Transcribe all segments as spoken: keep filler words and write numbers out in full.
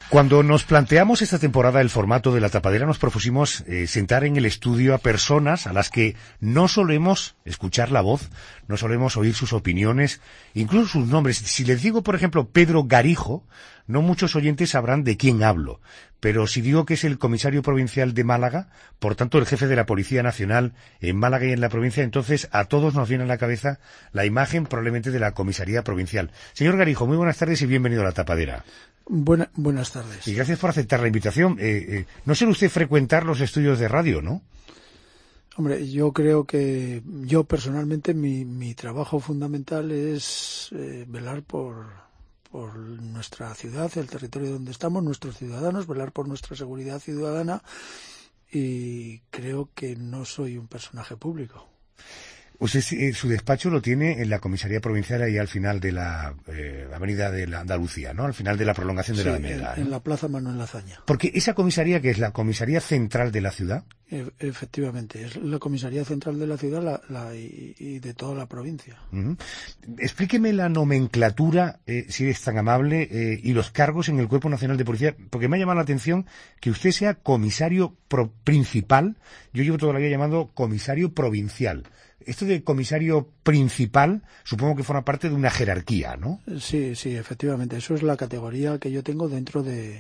Cuando nos planteamos esta temporada el formato de La Tapadera, nos propusimos eh, sentar en el estudio a personas a las que no solemos escuchar la voz, no solemos oír sus opiniones, incluso sus nombres. Si les digo, por ejemplo, Pedro Garijo, no muchos oyentes sabrán de quién hablo, pero si digo que es el comisario provincial de Málaga, por tanto el jefe de la Policía Nacional en Málaga y en la provincia, entonces a todos nos viene a la cabeza la imagen probablemente de la comisaría provincial. Señor Garijo, muy buenas tardes y bienvenido a La Tapadera. Buena, buenas tardes. Y gracias por aceptar la invitación. Eh, eh, no suele usted frecuentar los estudios de radio, ¿no? Hombre, yo creo que yo personalmente mi, mi trabajo fundamental es eh, velar por, por nuestra ciudad, el territorio donde estamos, nuestros ciudadanos, velar por nuestra seguridad ciudadana, y creo que no soy un personaje público. Usted eh, su despacho lo tiene en la comisaría provincial ahí al final de la eh, avenida de la Andalucía, ¿no? Al final de la prolongación de sí, la Alameda. En, ¿no? en la plaza Manuel Azaña. Porque esa comisaría, que es la comisaría central de la ciudad. E- efectivamente, es la comisaría central de la ciudad la, la, y, y de toda la provincia. Uh-huh. Explíqueme la nomenclatura, eh, si es tan amable, eh, y los cargos en el Cuerpo Nacional de Policía, porque me ha llamado la atención que usted sea comisario pro- principal. Yo llevo toda la vida llamando comisario provincial. Esto de comisario principal, supongo que forma parte de una jerarquía, ¿no? Sí, sí, efectivamente. Eso es la categoría que yo tengo dentro de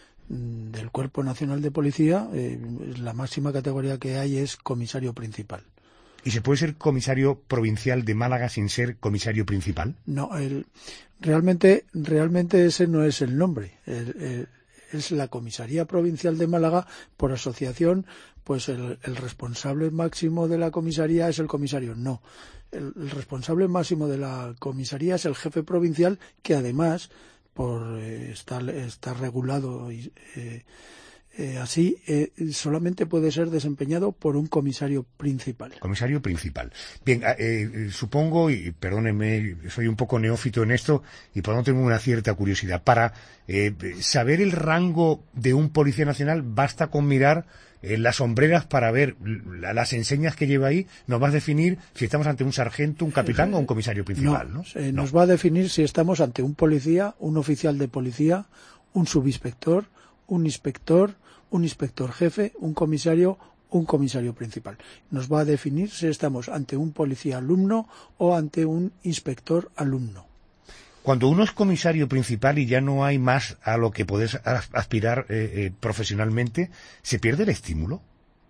del Cuerpo Nacional de Policía. Eh, la máxima categoría que hay es comisario principal. ¿Y se puede ser comisario provincial de Málaga sin ser comisario principal? No, el, realmente, realmente ese no es el nombre. El, el, es la Comisaría Provincial de Málaga por asociación. Pues el, el responsable máximo de la comisaría es el comisario. No, el, el responsable máximo de la comisaría es el jefe provincial, que además, por eh, estar, estar regulado y, eh, eh, así, eh, solamente puede ser desempeñado por un comisario principal. Comisario principal. Bien, eh, supongo, y perdónenme, soy un poco neófito en esto y por lo tanto tengo una cierta curiosidad. Para eh, saber el rango de un policía nacional basta con mirar Eh, las sombreras para ver las enseñas que lleva ahí. Nos va a definir si estamos ante un sargento, un capitán eh, o un comisario principal, ¿no? ¿no? Eh, no. Nos va a definir si estamos ante un policía, un oficial de policía, un subinspector, un inspector, un inspector jefe, un comisario, un comisario principal. Nos va a definir si estamos ante un policía alumno o ante un inspector alumno. Cuando uno es comisario principal y ya no hay más a lo que puedes aspirar eh, eh, profesionalmente, ¿se pierde el estímulo?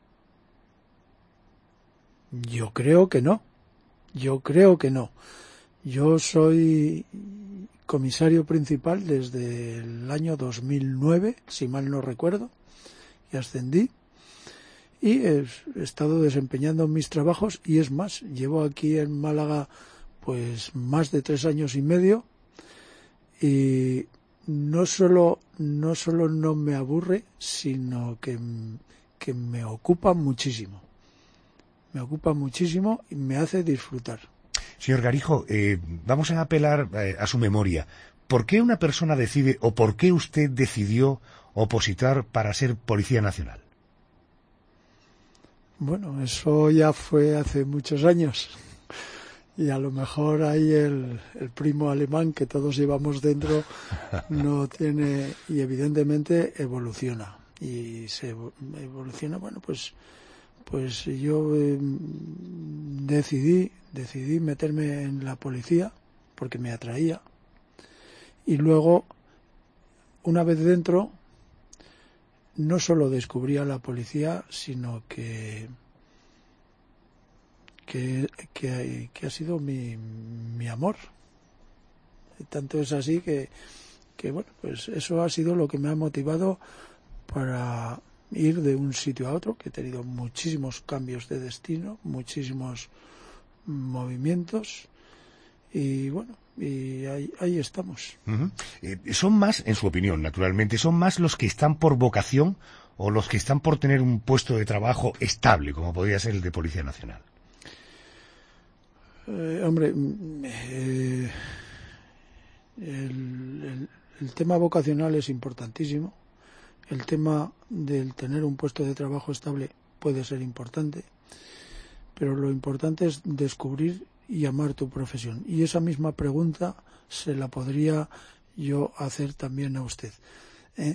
Yo creo que no. Yo creo que no. Yo soy comisario principal desde el año dos mil nueve, si mal no recuerdo, y ascendí. Y he estado desempeñando mis trabajos, y es más, llevo aquí en Málaga pues más de tres años y medio. Y no solo, no solo no me aburre, sino que, que me ocupa muchísimo. Me ocupa muchísimo y me hace disfrutar. Señor Garijo, eh, vamos a apelar eh, a su memoria. ¿Por qué una persona decide, o por qué usted decidió opositar para ser Policía Nacional? Bueno, eso ya fue hace muchos años. Y a lo mejor ahí el, el primo alemán que todos llevamos dentro no tiene, y evidentemente evoluciona. Y se evoluciona, bueno, pues pues yo eh, decidí, decidí meterme en la policía porque me atraía. Y luego, una vez dentro, no solo descubría la policía, sino que Que, que, que ha sido mi, mi amor. Tanto es así que, que, bueno, pues eso ha sido lo que me ha motivado para ir de un sitio a otro, que he tenido muchísimos cambios de destino, muchísimos movimientos, y bueno, y ahí, ahí estamos. Uh-huh. Eh, ¿Son más, en su opinión, naturalmente, son más los que están por vocación o los que están por tener un puesto de trabajo estable, como podría ser el de Policía Nacional? Eh, hombre, eh, el, el, el tema vocacional es importantísimo. El tema del tener un puesto de trabajo estable puede ser importante, pero lo importante es descubrir y amar tu profesión. Y esa misma pregunta se la podría yo hacer también a usted. ¿eh?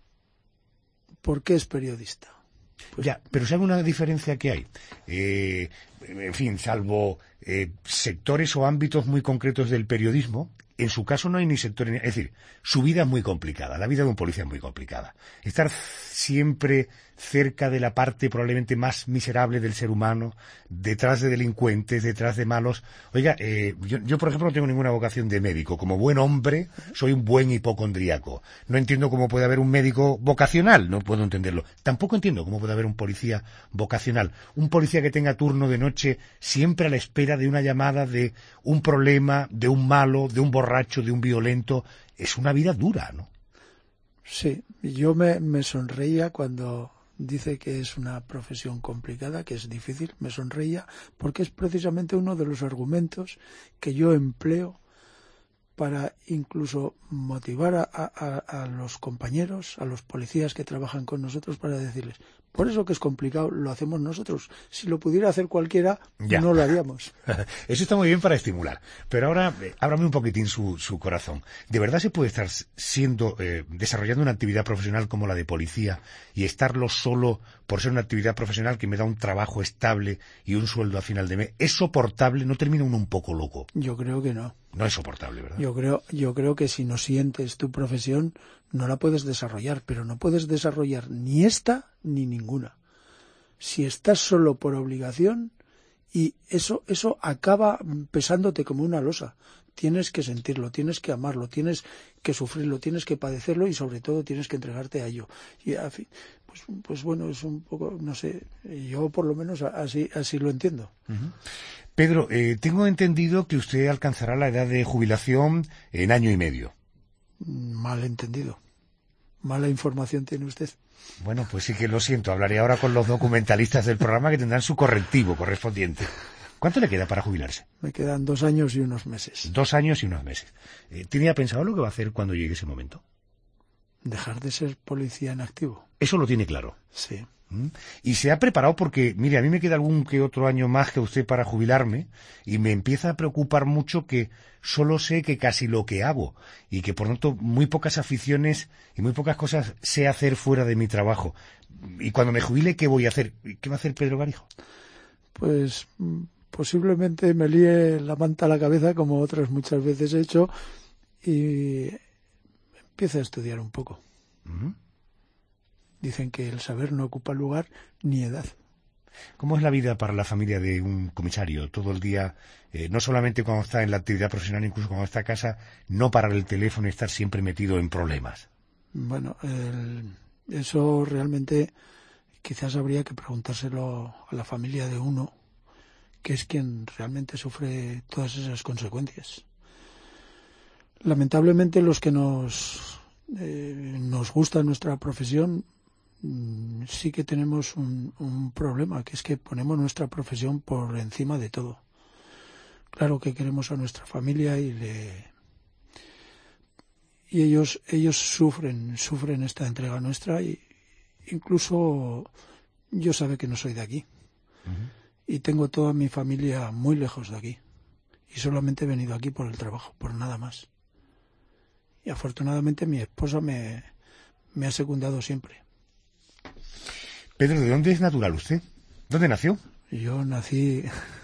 ¿Por qué es periodista? Pues, ya, pero ¿sabe una diferencia que hay? Eh, en fin, salvo eh, sectores o ámbitos muy concretos del periodismo, en su caso no hay ni sector, es decir, su vida es muy complicada, la vida de un policía es muy complicada. Estar siempre cerca de la parte probablemente más miserable del ser humano, detrás de delincuentes, detrás de malos. Oiga, eh, yo, yo por ejemplo no tengo ninguna vocación de médico. Como buen hombre soy un buen hipocondríaco. No entiendo cómo puede haber un médico vocacional, no puedo entenderlo. Tampoco entiendo cómo puede haber un policía vocacional. Un policía que tenga turno de noche siempre a la espera de una llamada, de un problema, de un malo, de un borracho, de un violento. Es una vida dura, ¿no? Sí, yo me, me sonreía cuando dice que es una profesión complicada, que es difícil, me sonreía porque es precisamente uno de los argumentos que yo empleo para incluso motivar a, a, a los compañeros, a los policías que trabajan con nosotros, para decirles, por eso que es complicado, lo hacemos nosotros. Si lo pudiera hacer cualquiera, ya no lo haríamos. Eso está muy bien para estimular. Pero ahora, eh, ábrame un poquitín su, su corazón. ¿De verdad se puede estar siendo, eh, desarrollando una actividad profesional como la de policía y estarlo solo por ser una actividad profesional que me da un trabajo estable y un sueldo a final de mes? ¿Es soportable? ¿No termina uno un poco loco? Yo creo que no. No es soportable, ¿verdad? Yo creo, yo creo que si no sientes tu profesión, no la puedes desarrollar, pero no puedes desarrollar ni esta ni ninguna. Si estás solo por obligación, y eso, eso acaba pesándote como una losa. Tienes que sentirlo, tienes que amarlo, tienes que sufrirlo, tienes que padecerlo y sobre todo tienes que entregarte a ello. Y a fin, pues, pues bueno, es un poco, no sé, yo por lo menos así, así lo entiendo. Uh-huh. Pedro, eh, tengo entendido que usted alcanzará la edad de jubilación en año y medio. Mal entendido. Mala información tiene usted. Bueno, pues sí que lo siento. Hablaré ahora con los documentalistas del programa que tendrán su correctivo correspondiente. ¿Cuánto le queda para jubilarse? Me quedan dos años y unos meses. Dos años y unos meses. Eh, ¿Tenía pensado lo que va a hacer cuando llegue ese momento? Dejar de ser policía en activo. Eso lo tiene claro. Sí. ¿Mm? Y se ha preparado porque, mire, a mí me queda algún que otro año más que usted para jubilarme y me empieza a preocupar mucho que solo sé que casi lo que hago y que por lo tanto muy pocas aficiones y muy pocas cosas sé hacer fuera de mi trabajo. Y cuando me jubile, ¿qué voy a hacer? ¿Qué va a hacer Pedro Garijo? Pues posiblemente me líe la manta a la cabeza, como otras muchas veces he hecho, y empiece a estudiar un poco. ¿Mm? Dicen que el saber no ocupa lugar ni edad. ¿Cómo es la vida para la familia de un comisario? Todo el día, eh, no solamente cuando está en la actividad profesional, incluso cuando está a casa, no parar el teléfono y estar siempre metido en problemas. Bueno, el, eso realmente quizás habría que preguntárselo a la familia de uno, que es quien realmente sufre todas esas consecuencias. Lamentablemente los que nos, eh, nos gusta nuestra profesión, sí que tenemos un, un problema, que es que ponemos nuestra profesión por encima de todo. Claro que queremos a nuestra familia y le y ellos ellos sufren sufren esta entrega nuestra, y incluso yo sabe que no soy de aquí. Uh-huh. Y tengo toda mi familia muy lejos de aquí y solamente he venido aquí por el trabajo, por nada más. Y afortunadamente mi esposa me, me ha secundado siempre. Pedro, ¿de dónde es natural usted? ¿Dónde nació? Yo nací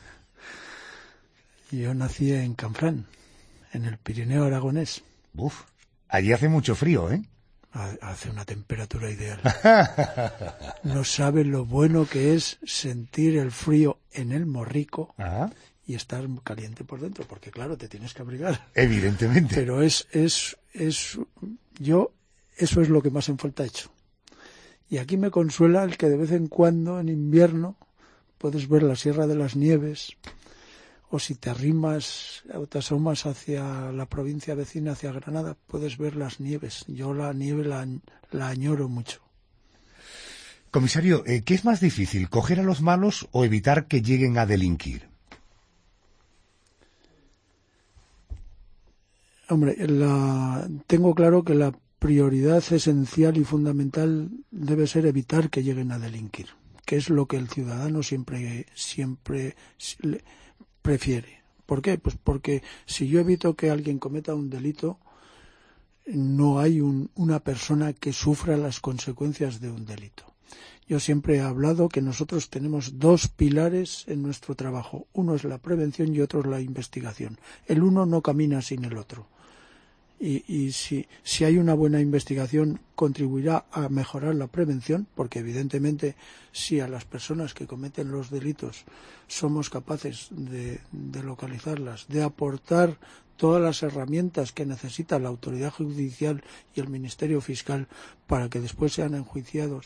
yo nací en Canfrán, en el Pirineo aragonés. Uf, allí hace mucho frío, ¿eh? Hace una temperatura ideal. No sabe lo bueno que es sentir el frío en el morrico. Ajá. Y estar caliente por dentro, porque claro, te tienes que abrigar. Evidentemente. Pero es, es, es, yo, eso es lo que más en falta he hecho. Y aquí me consuela el que de vez en cuando, en invierno, puedes ver la Sierra de las Nieves, o si te arrimas o te asomas hacia la provincia vecina, hacia Granada, puedes ver las nieves. Yo la nieve la, la añoro mucho. Comisario, ¿qué es más difícil, coger a los malos o evitar que lleguen a delinquir? Hombre, la, tengo claro que la prioridad esencial y fundamental debe ser evitar que lleguen a delinquir, que es lo que el ciudadano siempre, siempre prefiere. ¿Por qué? Pues porque si yo evito que alguien cometa un delito, no hay un, una persona que sufra las consecuencias de un delito. Yo siempre he hablado que nosotros tenemos dos pilares en nuestro trabajo. Uno es la prevención y otro es la investigación. El uno no camina sin el otro. Y, y si, si hay una buena investigación contribuirá a mejorar la prevención, porque evidentemente si a las personas que cometen los delitos somos capaces de, de localizarlas, de aportar todas las herramientas que necesita la autoridad judicial y el Ministerio Fiscal para que después sean enjuiciados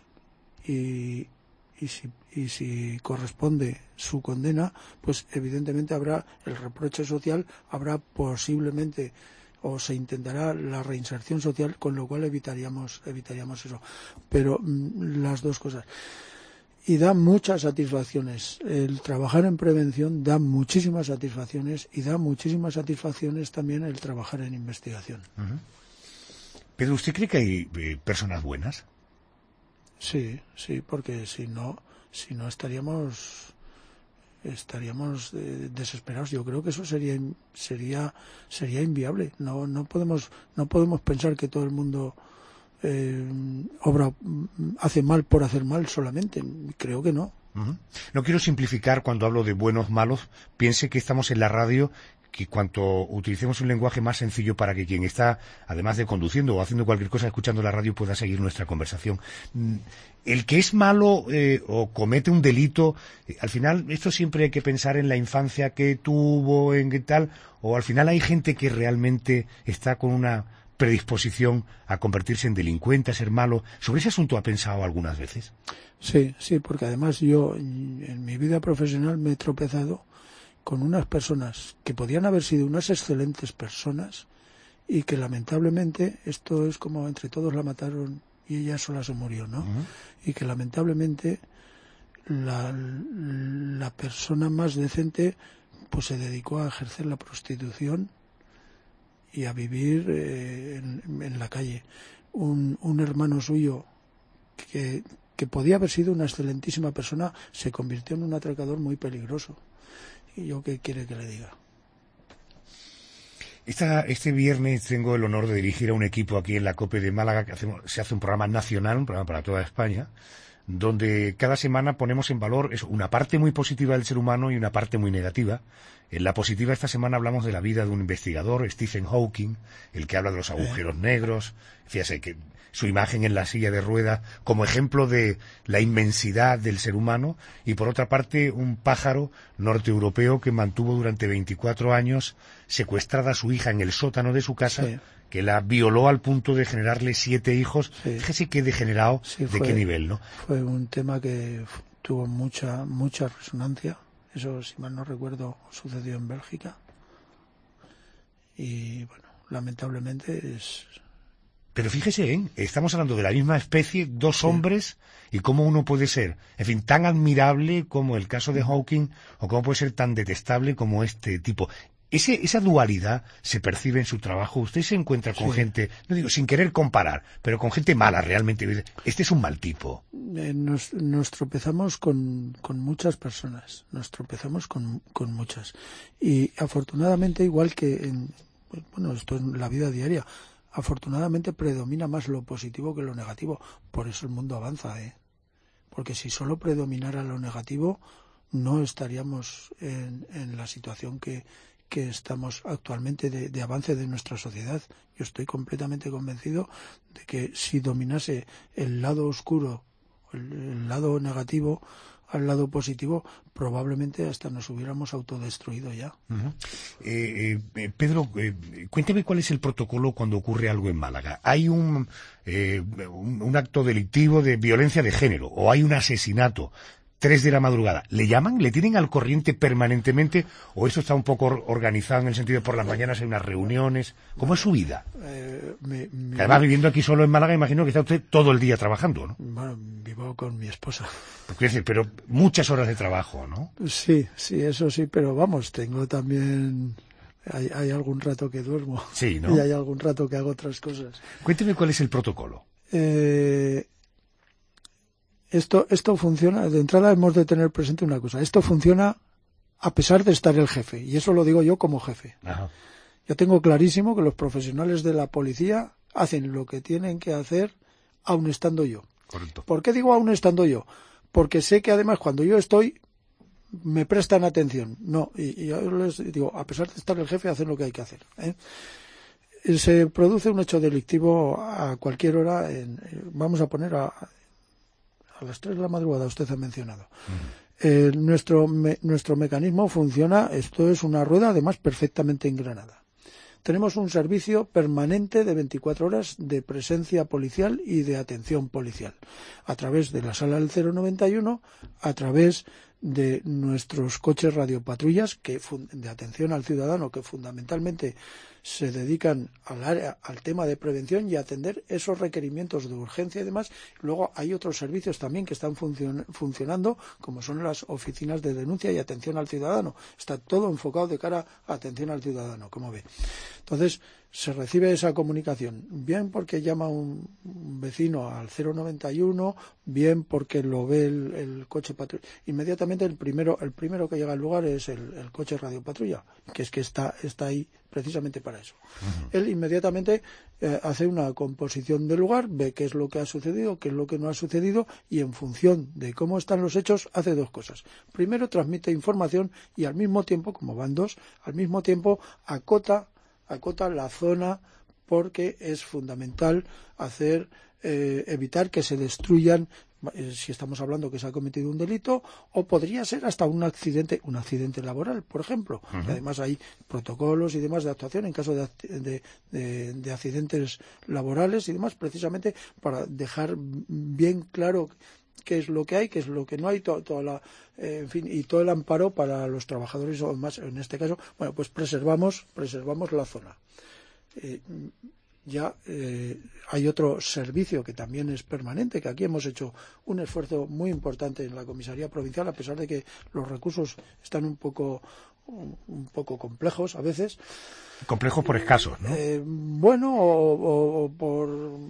y, y, si, y si corresponde su condena, pues evidentemente habrá el reproche social, habrá posiblemente o se intentará la reinserción social, con lo cual evitaríamos evitaríamos eso. Pero mmm, las dos cosas. Y da muchas satisfacciones. El trabajar en prevención da muchísimas satisfacciones y da muchísimas satisfacciones también el trabajar en investigación. Uh-huh. Pero ¿usted cree que hay eh, personas buenas? Sí, sí, porque si no, si no estaríamos estaríamos eh, desesperados. Yo creo que eso sería sería sería inviable. No no podemos no podemos pensar que todo el mundo eh, obra hace mal por hacer mal solamente. Creo que no. Uh-huh. No quiero simplificar cuando hablo de buenos malos. Piense que estamos en la radio, que cuanto utilicemos un lenguaje más sencillo para que quien está, además de conduciendo o haciendo cualquier cosa, escuchando la radio, pueda seguir nuestra conversación. El que es malo eh, o comete un delito, eh, al final, esto siempre hay que pensar en la infancia que tuvo, en qué tal, o al final hay gente que realmente está con una predisposición a convertirse en delincuente, a ser malo. ¿Sobre ese asunto ha pensado algunas veces? Sí, sí, porque además yo en mi vida profesional me he tropezado con unas personas que podían haber sido unas excelentes personas y que lamentablemente, esto es como entre todos la mataron y ella sola se murió, ¿no? Uh-huh. Y que lamentablemente la, la persona más decente pues se dedicó a ejercer la prostitución y a vivir eh, en, en la calle. Un, un hermano suyo que, que podía haber sido una excelentísima persona se convirtió en un atracador muy peligroso. ¿Y yo qué quiere que le diga? Esta, este viernes tengo el honor de dirigir a un equipo aquí en la COPE de Málaga, que hacemos, se hace un programa nacional, un programa para toda España, donde cada semana ponemos en valor eso, una parte muy positiva del ser humano y una parte muy negativa. En la positiva esta semana hablamos de la vida de un investigador, Stephen Hawking, el que habla de los agujeros negros, fíjese que su imagen en la silla de ruedas como ejemplo de la inmensidad del ser humano, y por otra parte un pájaro norteeuropeo que mantuvo durante veinticuatro años secuestrada a su hija en el sótano de su casa, sí, que la violó al punto de generarle siete hijos. Sí. Fíjese qué degenerado, sí, de fue, qué nivel, ¿no? Fue un tema que tuvo mucha mucha resonancia. Eso, si mal no recuerdo, sucedió en Bélgica. Y bueno, lamentablemente es... Pero fíjese, ¿eh? Estamos hablando de la misma especie, dos sí. hombres, y cómo uno puede ser, en fin, tan admirable como el caso de Hawking, o cómo puede ser tan detestable como este tipo. Ese, esa dualidad se percibe en su trabajo. Usted se encuentra con sí. gente, no digo sin querer comparar, pero con gente mala realmente. Este es un mal tipo. Eh, nos, nos tropezamos con, con muchas personas, nos tropezamos con, con muchas. Y afortunadamente, igual que en, bueno, esto en la vida diaria, afortunadamente predomina más lo positivo que lo negativo. Por eso el mundo avanza, ¿eh? Porque si solo predominara lo negativo, no estaríamos en, en la situación que que estamos actualmente de, de avance de nuestra sociedad. Yo estoy completamente convencido de que si dominase el lado oscuro, el, el lado negativo al lado positivo, probablemente hasta nos hubiéramos autodestruido ya. Uh-huh. eh, eh, Pedro, eh, cuénteme cuál es el protocolo cuando ocurre algo en Málaga. ¿Hay un, eh, un, un acto delictivo de violencia de género o hay un asesinato? Tres de la madrugada. ¿Le llaman? ¿Le tienen al corriente permanentemente? ¿O esto está un poco organizado en el sentido de por las mañanas hay unas reuniones? ¿Cómo es su vida? Eh, mi, mi... Además, viviendo aquí solo en Málaga, imagino que está usted todo el día trabajando, ¿no? Bueno, vivo con mi esposa. Quiero decir, pero muchas horas de trabajo, ¿no? Sí, sí, eso sí, pero vamos, tengo también... Hay, hay algún rato que duermo. Sí, ¿no? Y hay algún rato que hago otras cosas. Cuénteme cuál es el protocolo. Eh... Esto, esto funciona, de entrada hemos de tener presente una cosa, esto funciona a pesar de estar el jefe, y eso lo digo yo como jefe. Ajá. Yo tengo clarísimo que los profesionales de la policía hacen lo que tienen que hacer aun estando yo. Correcto. ¿Por qué digo aun estando yo? Porque sé que además cuando yo estoy me prestan atención. No, y, y yo les digo, a pesar de estar el jefe, hacen lo que hay que hacer, ¿eh? Se produce un hecho delictivo a cualquier hora, en, vamos a poner a, a las tres de la madrugada, usted ha mencionado. Uh-huh. Eh, nuestro, me, nuestro mecanismo funciona, esto es una rueda además perfectamente engranada. Tenemos un servicio permanente de veinticuatro horas de presencia policial y de atención policial, a través de la sala del cero noventa y uno, a través de nuestros coches radiopatrullas que de atención al ciudadano, que fundamentalmente se dedican al área, al tema de prevención y atender esos requerimientos de urgencia y demás. Luego hay otros servicios también que están funcion, funcionando, como son las oficinas de denuncia y atención al ciudadano. Está todo enfocado de cara a atención al ciudadano, como ve. Entonces, se recibe esa comunicación, bien porque llama un vecino al cero noventa y uno, bien porque lo ve el, el coche patrulla. Inmediatamente el primero, el primero que llega al lugar es el, el coche radiopatrulla, que es que está, está ahí precisamente para eso. Uh-huh. Él inmediatamente eh, hace una composición del lugar, ve qué es lo que ha sucedido, qué es lo que no ha sucedido, y en función de cómo están los hechos hace dos cosas. Primero, transmite información y al mismo tiempo, como van dos, al mismo tiempo acota acota la zona, porque es fundamental hacer eh, evitar que se destruyan, eh, si estamos hablando que se ha cometido un delito, o podría ser hasta un accidente un accidente laboral, por ejemplo. Uh-huh. Además hay protocolos y demás de actuación en caso de, de, de, de accidentes laborales y demás, precisamente para dejar bien claro qué es lo que hay, qué es lo que no hay, to, toda la, eh, en fin, y todo el amparo para los trabajadores, o más en este caso, bueno, pues preservamos, preservamos la zona. Eh, ya eh, hay otro servicio que también es permanente, que aquí hemos hecho un esfuerzo muy importante en la comisaría provincial, a pesar de que los recursos están un poco, un, un poco complejos a veces. Complejos por escasos, ¿no? Eh, bueno, o, o, o por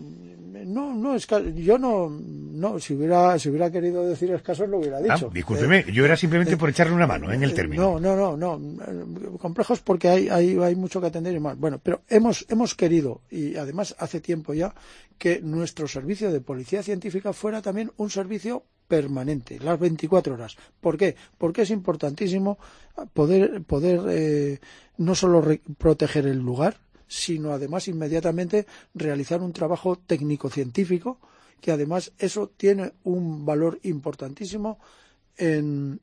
no, no es yo no, no, si hubiera, si hubiera querido decir escasos lo hubiera dicho. Ah, discúlpeme, eh, yo era simplemente eh, por echarle una mano eh, en el término. No, no, no, no, complejos porque hay, hay, hay mucho que atender y más. Bueno, pero hemos, hemos querido, y además hace tiempo ya, que nuestro servicio de policía científica fuera también un servicio permanente, las veinticuatro horas. ¿Por qué? Porque es importantísimo poder, poder eh, no solo re- proteger el lugar, sino además inmediatamente realizar un trabajo técnico-científico, que además eso tiene un valor importantísimo en,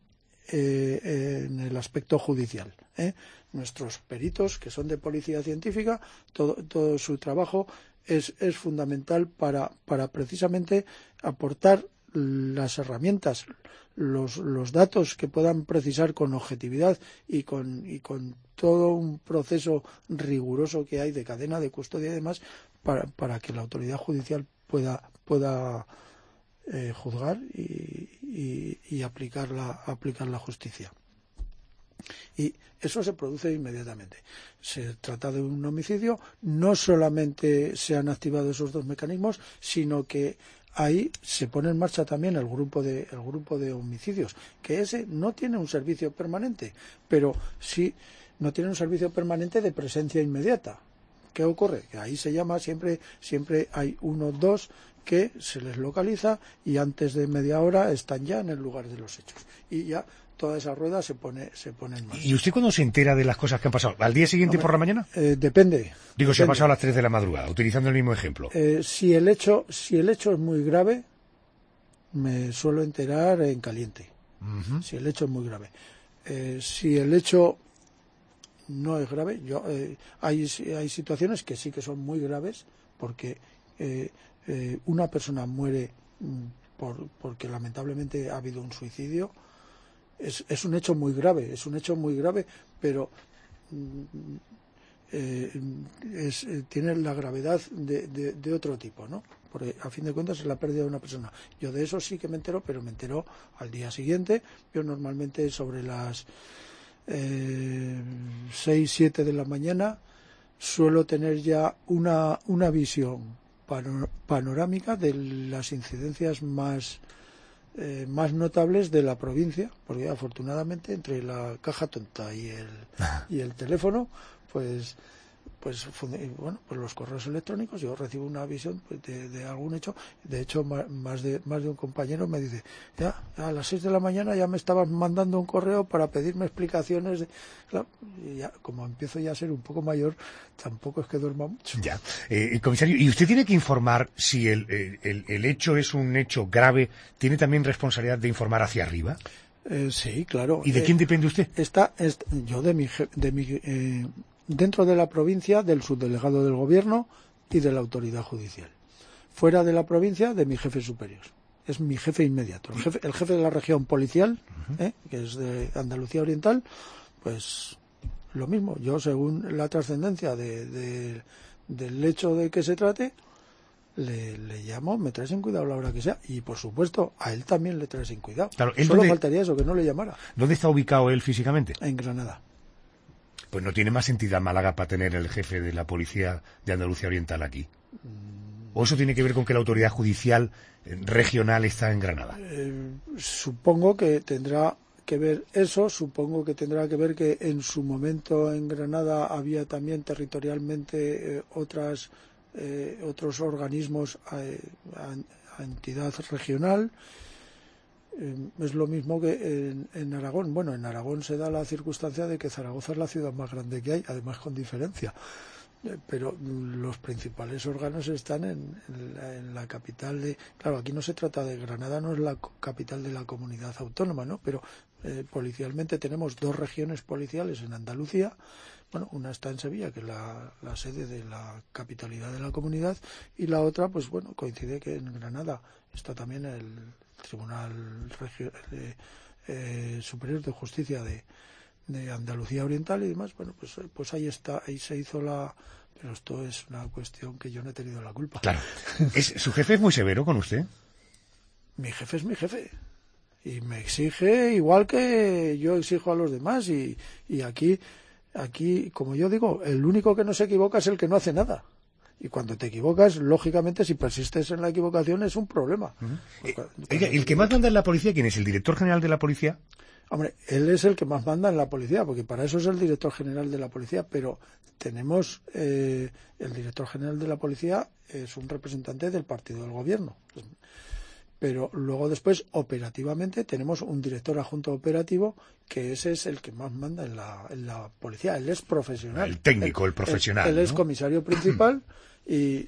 eh, en el aspecto judicial, ¿eh? Nuestros peritos, que son de policía científica, todo, todo su trabajo es, es fundamental para, para precisamente aportar las herramientas, los, los datos que puedan precisar con objetividad y con, y con todo un proceso riguroso que hay de cadena de custodia y demás, para, para que la autoridad judicial pueda, pueda eh, juzgar y, y, y aplicar la, aplicar la justicia. Y eso se produce inmediatamente. Se trata de un homicidio, no solamente se han activado esos dos mecanismos, sino que ahí se pone en marcha también el grupo de el grupo de homicidios, que ese no tiene un servicio permanente, pero sí no tiene un servicio permanente de presencia inmediata. ¿Qué ocurre? Que ahí se llama siempre siempre hay uno dos que se les localiza y antes de media hora están ya en el lugar de los hechos y ya toda esa rueda se pone se pone en marcha. ¿Y usted cuándo se entera de las cosas que han pasado? ¿Al día siguiente no, por la mañana? Eh, depende. Digo, depende. Si ha pasado a las tres de la madrugada, utilizando el mismo ejemplo. Eh, si el hecho si el hecho es muy grave, me suelo enterar en caliente. Uh-huh. Si el hecho es muy grave. Eh, si el hecho no es grave, yo eh, hay hay situaciones que sí que son muy graves, porque eh, eh, una persona muere por porque lamentablemente ha habido un suicidio. Es, es un hecho muy grave, es un hecho muy grave, pero eh, es, eh, tiene la gravedad de, de, de otro tipo, ¿no? Porque a fin de cuentas es la pérdida de una persona. Yo de eso sí que me entero, pero me entero al día siguiente. Yo normalmente sobre las eh, seis, siete de la mañana suelo tener ya una, una visión panorámica de las incidencias más Eh, más notables de la provincia, porque afortunadamente entre la caja tonta y el y el teléfono, pues pues bueno, pues los correos electrónicos, yo recibo una visión pues, de, de algún hecho. De hecho, más de más de un compañero me dice, ya a las seis de la mañana ya me estaban mandando un correo para pedirme explicaciones. De, claro, y ya, como empiezo ya a ser un poco mayor, tampoco es que duerma mucho. Ya, eh, comisario, y usted tiene que informar si el, el, el hecho es un hecho grave, ¿tiene también responsabilidad de informar hacia arriba? Eh, sí, claro. ¿Y de eh, quién depende usted? Está, está yo de mi, de mi eh, dentro de la provincia, del subdelegado del gobierno y de la autoridad judicial. Fuera de la provincia, de mi jefe superior. Es mi jefe inmediato. El jefe, el jefe de la región policial, uh-huh. eh, que es de Andalucía Oriental, pues lo mismo. Yo, según la trascendencia de, de, del hecho de que se trate, le, le llamo, me traes en cuidado a la hora que sea. Y, por supuesto, a él también le traes en cuidado. Claro, Solo dónde, faltaría eso, que no le llamara. ¿Dónde está ubicado él físicamente? En Granada. Pues no tiene más entidad Málaga para tener el jefe de la policía de Andalucía Oriental aquí. ¿O eso tiene que ver con que la autoridad judicial regional está en Granada? Eh, supongo que tendrá que ver eso, supongo que tendrá que ver que en su momento en Granada había también territorialmente eh, otras eh, otros organismos a, a, a entidad regional. Eh, es lo mismo que en, en Aragón. Bueno, en Aragón se da la circunstancia de que Zaragoza es la ciudad más grande que hay, además con diferencia. Eh, pero los principales órganos están en, en, la, en la capital de... Claro, aquí no se trata de Granada, no es la capital de la comunidad autónoma, ¿no? Pero eh, policialmente tenemos dos regiones policiales en Andalucía. Bueno, una está en Sevilla, que es la, la sede de la capitalidad de la comunidad, y la otra, pues bueno, coincide que en Granada está también el Tribunal Regio, eh, eh, Superior de Justicia de, de Andalucía Oriental y demás. Bueno, pues pues ahí está, ahí se hizo la... Pero esto es una cuestión que yo no he tenido la culpa. Claro. ¿Es, ¿Su jefe es muy severo con usted? Mi jefe es mi jefe. Y me exige igual que yo exijo a los demás. Y, y aquí... Aquí, como yo digo, el único que no se equivoca es el que no hace nada. Y cuando te equivocas, lógicamente, si persistes en la equivocación, es un problema. Uh-huh. Eh, oiga, ¿el que más manda en la policía quién es? ¿El director general de la policía? Hombre, él es el que más manda en la policía, porque para eso es el director general de la policía, pero tenemos, eh, el director general de la policía es un representante del partido del gobierno. Pero luego después, operativamente, tenemos un director adjunto operativo que ese es el que más manda en la, en la policía. Él es profesional. El técnico, el, el profesional. Él, él es ¿no? comisario principal y,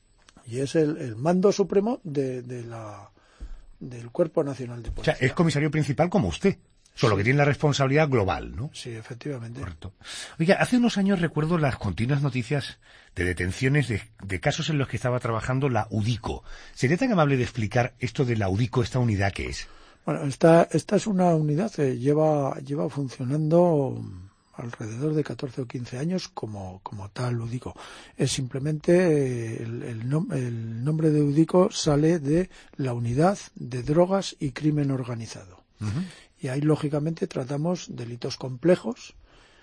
y es el, el mando supremo de, de la, del Cuerpo Nacional de Policía. O sea, es comisario principal como usted. Solo sí. que tiene la responsabilidad global, ¿no? Sí, efectivamente. Correcto. Oiga, hace unos años recuerdo las continuas noticias de detenciones de, de casos en los que estaba trabajando la UDICO. ¿Sería tan amable de explicar esto de la UDICO, esta unidad que es? Bueno, esta, esta es una unidad que lleva, lleva funcionando alrededor de catorce o quince años como, como tal UDICO. Es simplemente el, el, nom, el nombre de UDICO sale de la Unidad de Drogas y Crimen Organizado. Uh-huh. Y ahí, lógicamente, tratamos delitos complejos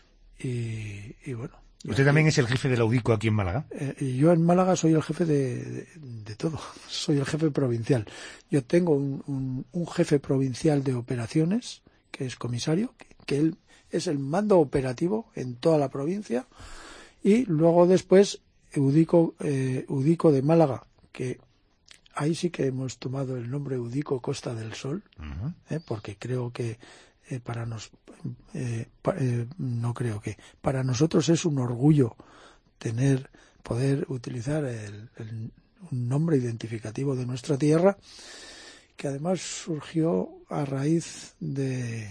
y, y bueno. ¿Usted también es el jefe de la UDICO aquí en Málaga? Eh, y yo en Málaga soy el jefe de, de, de todo. Soy el jefe provincial. Yo tengo un, un, un jefe provincial de operaciones, que es comisario, que, que él es el mando operativo en toda la provincia. Y luego después, UDICO, eh, UDICO de Málaga, que... Ahí sí que hemos tomado el nombre UDICO Costa del Sol, uh-huh. eh, porque creo que eh, para nos, eh, pa, eh, no creo que para nosotros es un orgullo tener poder utilizar el, el, un nombre identificativo de nuestra tierra, que además surgió a raíz de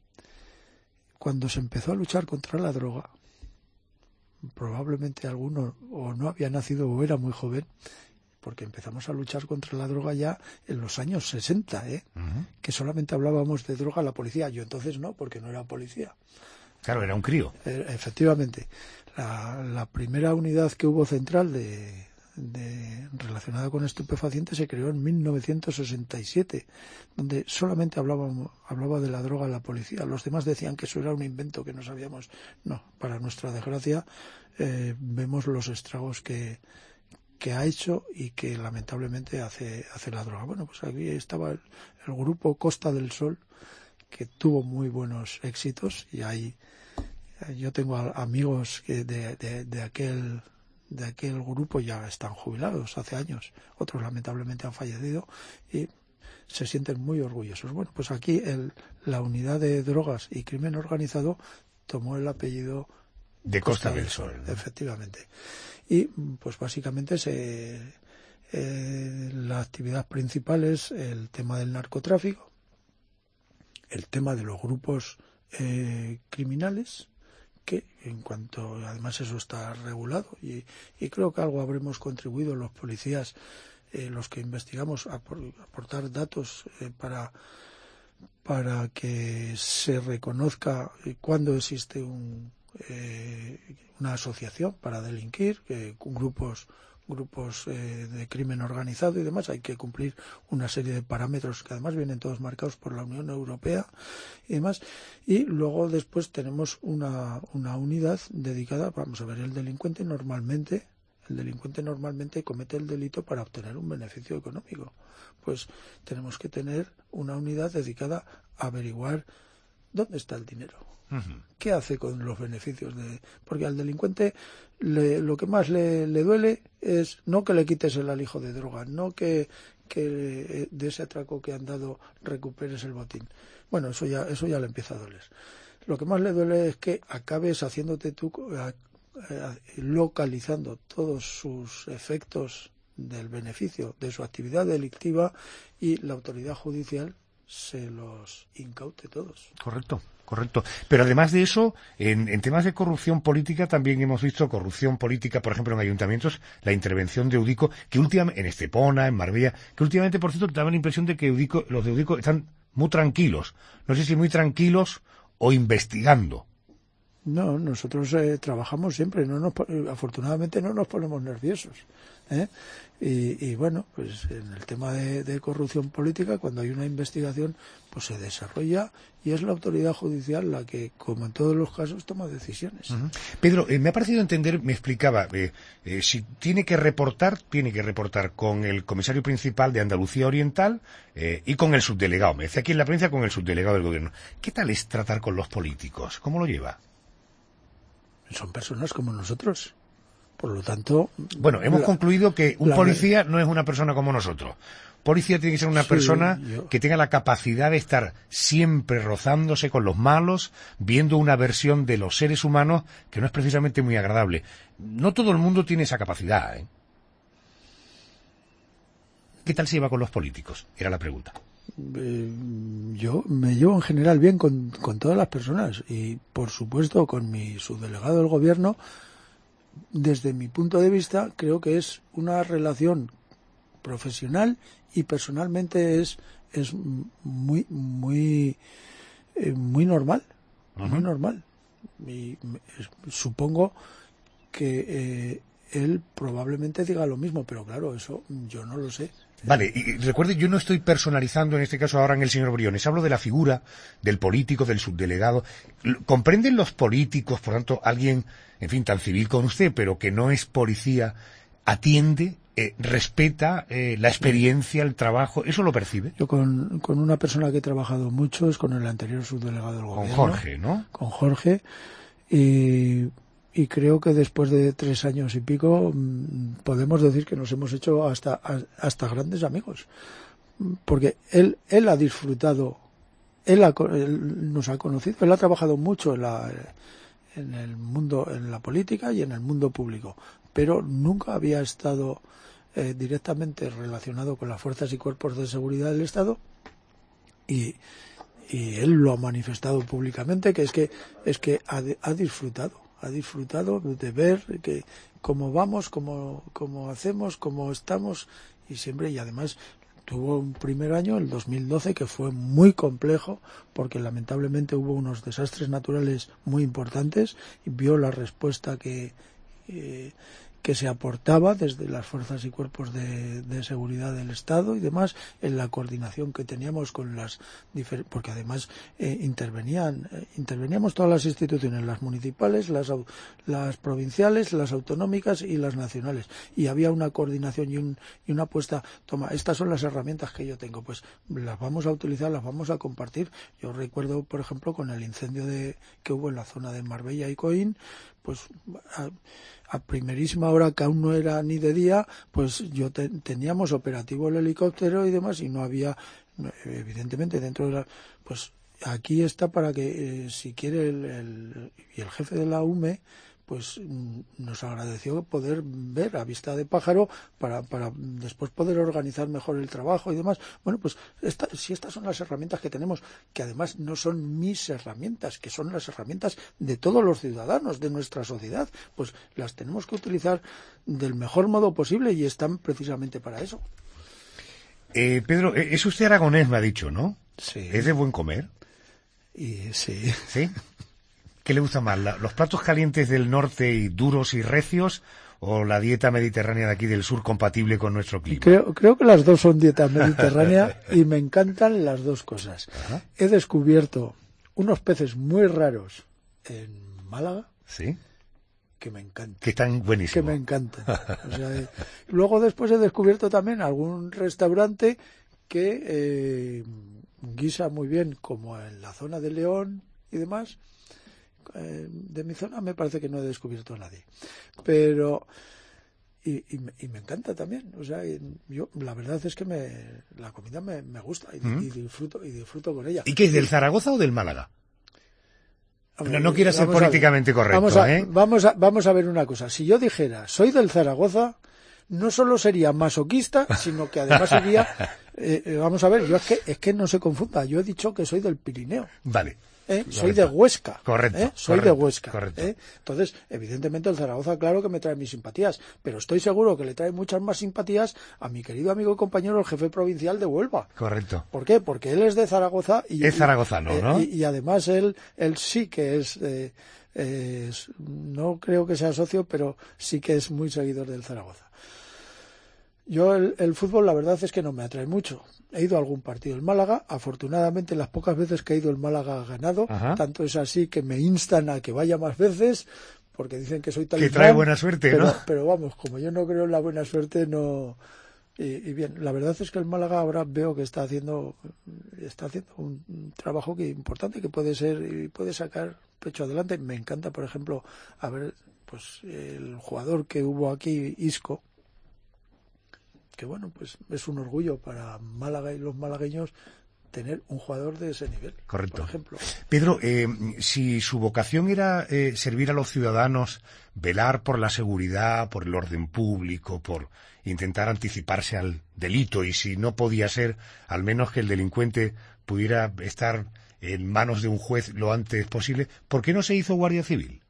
cuando se empezó a luchar contra la droga. Probablemente alguno o no había nacido o era muy joven, porque empezamos a luchar contra la droga ya en los años sesenta, ¿eh? Uh-huh. Que solamente hablábamos de droga a la policía. Yo entonces no, porque no era policía. Claro, era un crío. Eh, efectivamente. La, la primera unidad que hubo central de, de relacionada con estupefacientes se creó en mil novecientos sesenta y siete, donde solamente hablábamos, hablaba de la droga a la policía. Los demás decían que eso era un invento que no sabíamos. No, para nuestra desgracia, eh, vemos los estragos que... que ha hecho y que lamentablemente hace hace la droga. Bueno, pues aquí estaba el, el grupo Costa del Sol, que tuvo muy buenos éxitos, y ahí yo tengo a, amigos que de, de, de aquel de aquel grupo ya están jubilados hace años, otros lamentablemente han fallecido y se sienten muy orgullosos. Bueno, pues aquí el, la unidad de drogas y crimen organizado tomó el apellido de Costa, Costa del Sol, Sol, ¿no? Efectivamente. Y pues básicamente se, eh, la actividad principal es el tema del narcotráfico, el tema de los grupos eh, criminales, que en cuanto, además eso está regulado y, y creo que algo habremos contribuido los policías, eh, los que investigamos, a aportar datos eh, para para que se reconozca cuándo existe un, eh, una asociación para delinquir, eh, grupos grupos eh, de crimen organizado y demás. Hay que cumplir una serie de parámetros que además vienen todos marcados por la Unión Europea y demás. Y luego después tenemos una, una unidad dedicada, vamos a ver, el delincuente normalmente, el delincuente normalmente comete el delito para obtener un beneficio económico. Pues tenemos que tener una unidad dedicada a averiguar dónde está el dinero. Uh-huh. ¿Qué hace con los beneficios de...? Porque al delincuente le, lo que más le, le duele es no que le quites el alijo de droga, no que, que de ese atraco que han dado recuperes el botín. Bueno, eso ya eso ya le empieza a doler. Lo que más le duele es que acabes haciéndote tú, a, a, localizando todos sus efectos del beneficio de su actividad delictiva y la autoridad judicial se los incaute todos. Correcto. Correcto. Pero además de eso, en, en temas de corrupción política también hemos visto corrupción política, por ejemplo, en ayuntamientos, la intervención de Eudiko, que últimamente, en Estepona, en Marbella, que últimamente, por cierto, te daba la impresión de que Eudiko, los de Eudiko están muy tranquilos. No sé si muy tranquilos o investigando. No, nosotros eh, trabajamos siempre, no nos, afortunadamente no nos ponemos nerviosos, ¿eh? Y, y bueno, pues en el tema de, de corrupción política, cuando hay una investigación, pues se desarrolla y es la autoridad judicial la que, como en todos los casos, toma decisiones. Uh-huh. Pedro, eh, me ha parecido entender, me explicaba, eh, eh, si tiene que reportar, tiene que reportar con el comisario principal de Andalucía Oriental eh, y con el subdelegado, me decía aquí en la provincia, con el subdelegado del gobierno. ¿Qué tal es tratar con los políticos? ¿Cómo lo lleva? Son personas como nosotros. Por lo tanto... Bueno, hemos la, concluido que un policía no es una persona como nosotros. Policía tiene que ser una sí, persona yo... que tenga la capacidad de estar siempre rozándose con los malos, viendo una versión de los seres humanos que no es precisamente muy agradable. No todo el mundo tiene esa capacidad, ¿eh? ¿Qué tal se lleva con los políticos? Era la pregunta. Eh, yo me llevo en general bien con, con todas las personas y, por supuesto, con mi subdelegado del gobierno. Desde mi punto de vista, creo que es una relación profesional y personalmente es es muy muy eh, muy normal, uh-huh. muy normal. Y me, supongo que eh, él probablemente diga lo mismo, pero claro, eso yo no lo sé. Vale, y recuerde, yo no estoy personalizando en este caso ahora en el señor Briones, hablo de la figura del político, del subdelegado. ¿Comprenden los políticos, por tanto, alguien, en fin, tan civil con usted, pero que no es policía, atiende, eh, respeta eh, la experiencia, el trabajo? ¿Eso lo percibe? Yo con, con una persona que he trabajado mucho es con el anterior subdelegado del gobierno. Con Jorge, ¿no? Con Jorge, y... Y creo que después de tres años y pico podemos decir que nos hemos hecho hasta hasta grandes amigos, porque él él ha disfrutado, él, ha, él nos ha conocido, él ha trabajado mucho en la en el mundo, en la política y en el mundo público, pero nunca había estado eh, directamente relacionado con las fuerzas y cuerpos de seguridad del Estado y y él lo ha manifestado públicamente, que es que es que ha, ha disfrutado. ha disfrutado de ver que cómo vamos, cómo, cómo hacemos, cómo estamos, y siempre, y además tuvo un primer año, el dos mil doce, que fue muy complejo, porque lamentablemente hubo unos desastres naturales muy importantes, y vio la respuesta que, eh, que se aportaba desde las fuerzas y cuerpos de, de seguridad del Estado y demás, en la coordinación que teníamos con las diferentes, porque además eh, intervenían eh, interveníamos todas las instituciones, las municipales, las las provinciales, las autonómicas y las nacionales, y había una coordinación y, un, y una apuesta. Toma, estas son las herramientas que yo tengo, pues las vamos a utilizar, las vamos a compartir. Yo recuerdo, por ejemplo, con el incendio de que hubo en la zona de Marbella y Coín, pues a, a primerísima hora, que aún no era ni de día, pues yo te, teníamos operativo el helicóptero y demás, y no había, evidentemente, dentro de la, pues aquí está para que, eh, si quiere, el, el, y el jefe de la U M E, pues nos agradeció poder ver a vista de pájaro para, para después poder organizar mejor el trabajo y demás. Bueno, pues esta, si estas son las herramientas que tenemos, que además no son mis herramientas, que son las herramientas de todos los ciudadanos de nuestra sociedad, pues las tenemos que utilizar del mejor modo posible, y están precisamente para eso. Eh, Pedro, es usted aragonés, me ha dicho, ¿no? Sí. ¿Es de buen comer? Y sí. ¿Sí? ¿Qué le gusta más, los platos calientes del norte y duros y recios, o la dieta mediterránea de aquí del sur compatible con nuestro clima? Creo, creo que las dos son dieta mediterránea y me encantan las dos cosas. Ajá. He descubierto unos peces muy raros en Málaga. ¿Sí? Que me encantan. Que están buenísimos. Que me encantan. O sea, eh, luego después he descubierto también algún restaurante que eh, guisa muy bien, como en la zona de León y demás. De mi zona me parece que no he descubierto a nadie, pero y, y, y me encanta también. O sea, yo la verdad es que me la comida me, me gusta y, mm. y disfruto y disfruto con ella. ¿Y qué es, del Zaragoza o del Málaga? Ver, no, no quiero ser vamos políticamente correcto. Vamos a, ¿eh? vamos a vamos a ver una cosa. Si yo dijera soy del Zaragoza, no solo sería masoquista, sino que además sería eh, eh, vamos a ver, yo es que es que no se confunda. Yo he dicho que soy del Pirineo. Vale. ¿Eh? Soy de Huesca. Correcto. ¿eh? Soy correcto, de Huesca. Correcto. ¿eh? Entonces, evidentemente, el Zaragoza, claro que me trae mis simpatías, pero estoy seguro que le trae muchas más simpatías a mi querido amigo y compañero, el jefe provincial de Huelva. Correcto. ¿Por qué? Porque él es de Zaragoza y es zaragozano, y, ¿no? Y, y además él, él sí que es, eh, es, no creo que sea socio, pero sí que es muy seguidor del Zaragoza. Yo el, el fútbol, la verdad es que no me atrae mucho. He ido a algún partido en Málaga. Afortunadamente, las pocas veces que he ido el Málaga ha ganado. Ajá. Tanto es así que me instan a que vaya más veces, porque dicen que soy talismán. Que trae buena suerte, pero, ¿no? Pero vamos, como yo no creo en la buena suerte, no. Y, y bien, la verdad es que el Málaga ahora veo que está haciendo está haciendo un, un trabajo que importante, que puede ser y puede sacar pecho adelante. Me encanta, por ejemplo, a ver, pues el jugador que hubo aquí, Isco, que bueno, pues es un orgullo para Málaga y los malagueños tener un jugador de ese nivel. Correcto. Por ejemplo. Pedro, eh, si su vocación era eh, servir a los ciudadanos, velar por la seguridad, por el orden público, por intentar anticiparse al delito, y si no podía ser, al menos que el delincuente pudiera estar en manos de un juez lo antes posible, ¿por qué no se hizo Guardia Civil?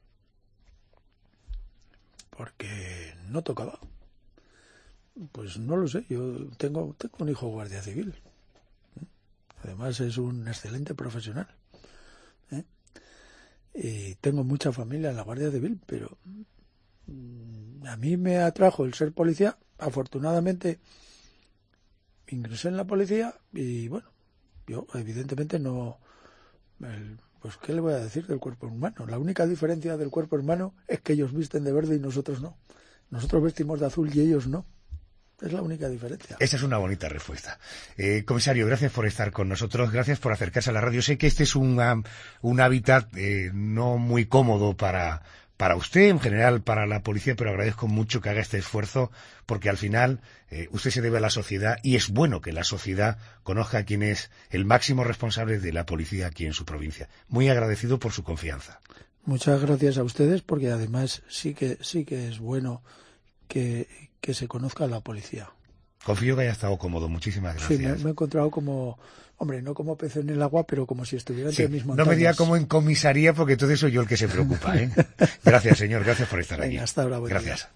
Porque no tocaba. Pues no lo sé, yo tengo, tengo un hijo guardia civil. Además es un excelente profesional. ¿eh? Y tengo mucha familia en la Guardia Civil, pero a mí me atrajo el ser policía. Afortunadamente ingresé en la policía y bueno, yo evidentemente no... El, pues ¿qué le voy a decir del cuerpo humano? La única diferencia del cuerpo humano es que ellos visten de verde y nosotros no. Nosotros vestimos de azul y ellos no. Es la única diferencia. Esa es una bonita respuesta. Eh, comisario, gracias por estar con nosotros, gracias por acercarse a la radio. Sé que este es un, um, un hábitat eh, no muy cómodo para, para usted, en general para la policía, pero agradezco mucho que haga este esfuerzo, porque al final eh, usted se debe a la sociedad, y es bueno que la sociedad conozca quién es el máximo responsable de la policía aquí en su provincia. Muy agradecido por su confianza. Muchas gracias a ustedes, porque además sí que, sí que es bueno que, que se conozca a la policía. Confío que haya estado cómodo. Muchísimas gracias. Sí, me, me he encontrado como, hombre, no como pez en el agua, pero como si estuviera sí, entre mis montañas. No me diga como en comisaría, porque todo eso soy yo el que se preocupa, ¿eh? Gracias, señor. Gracias por estar Venga, aquí. Hasta ahora. Gracias.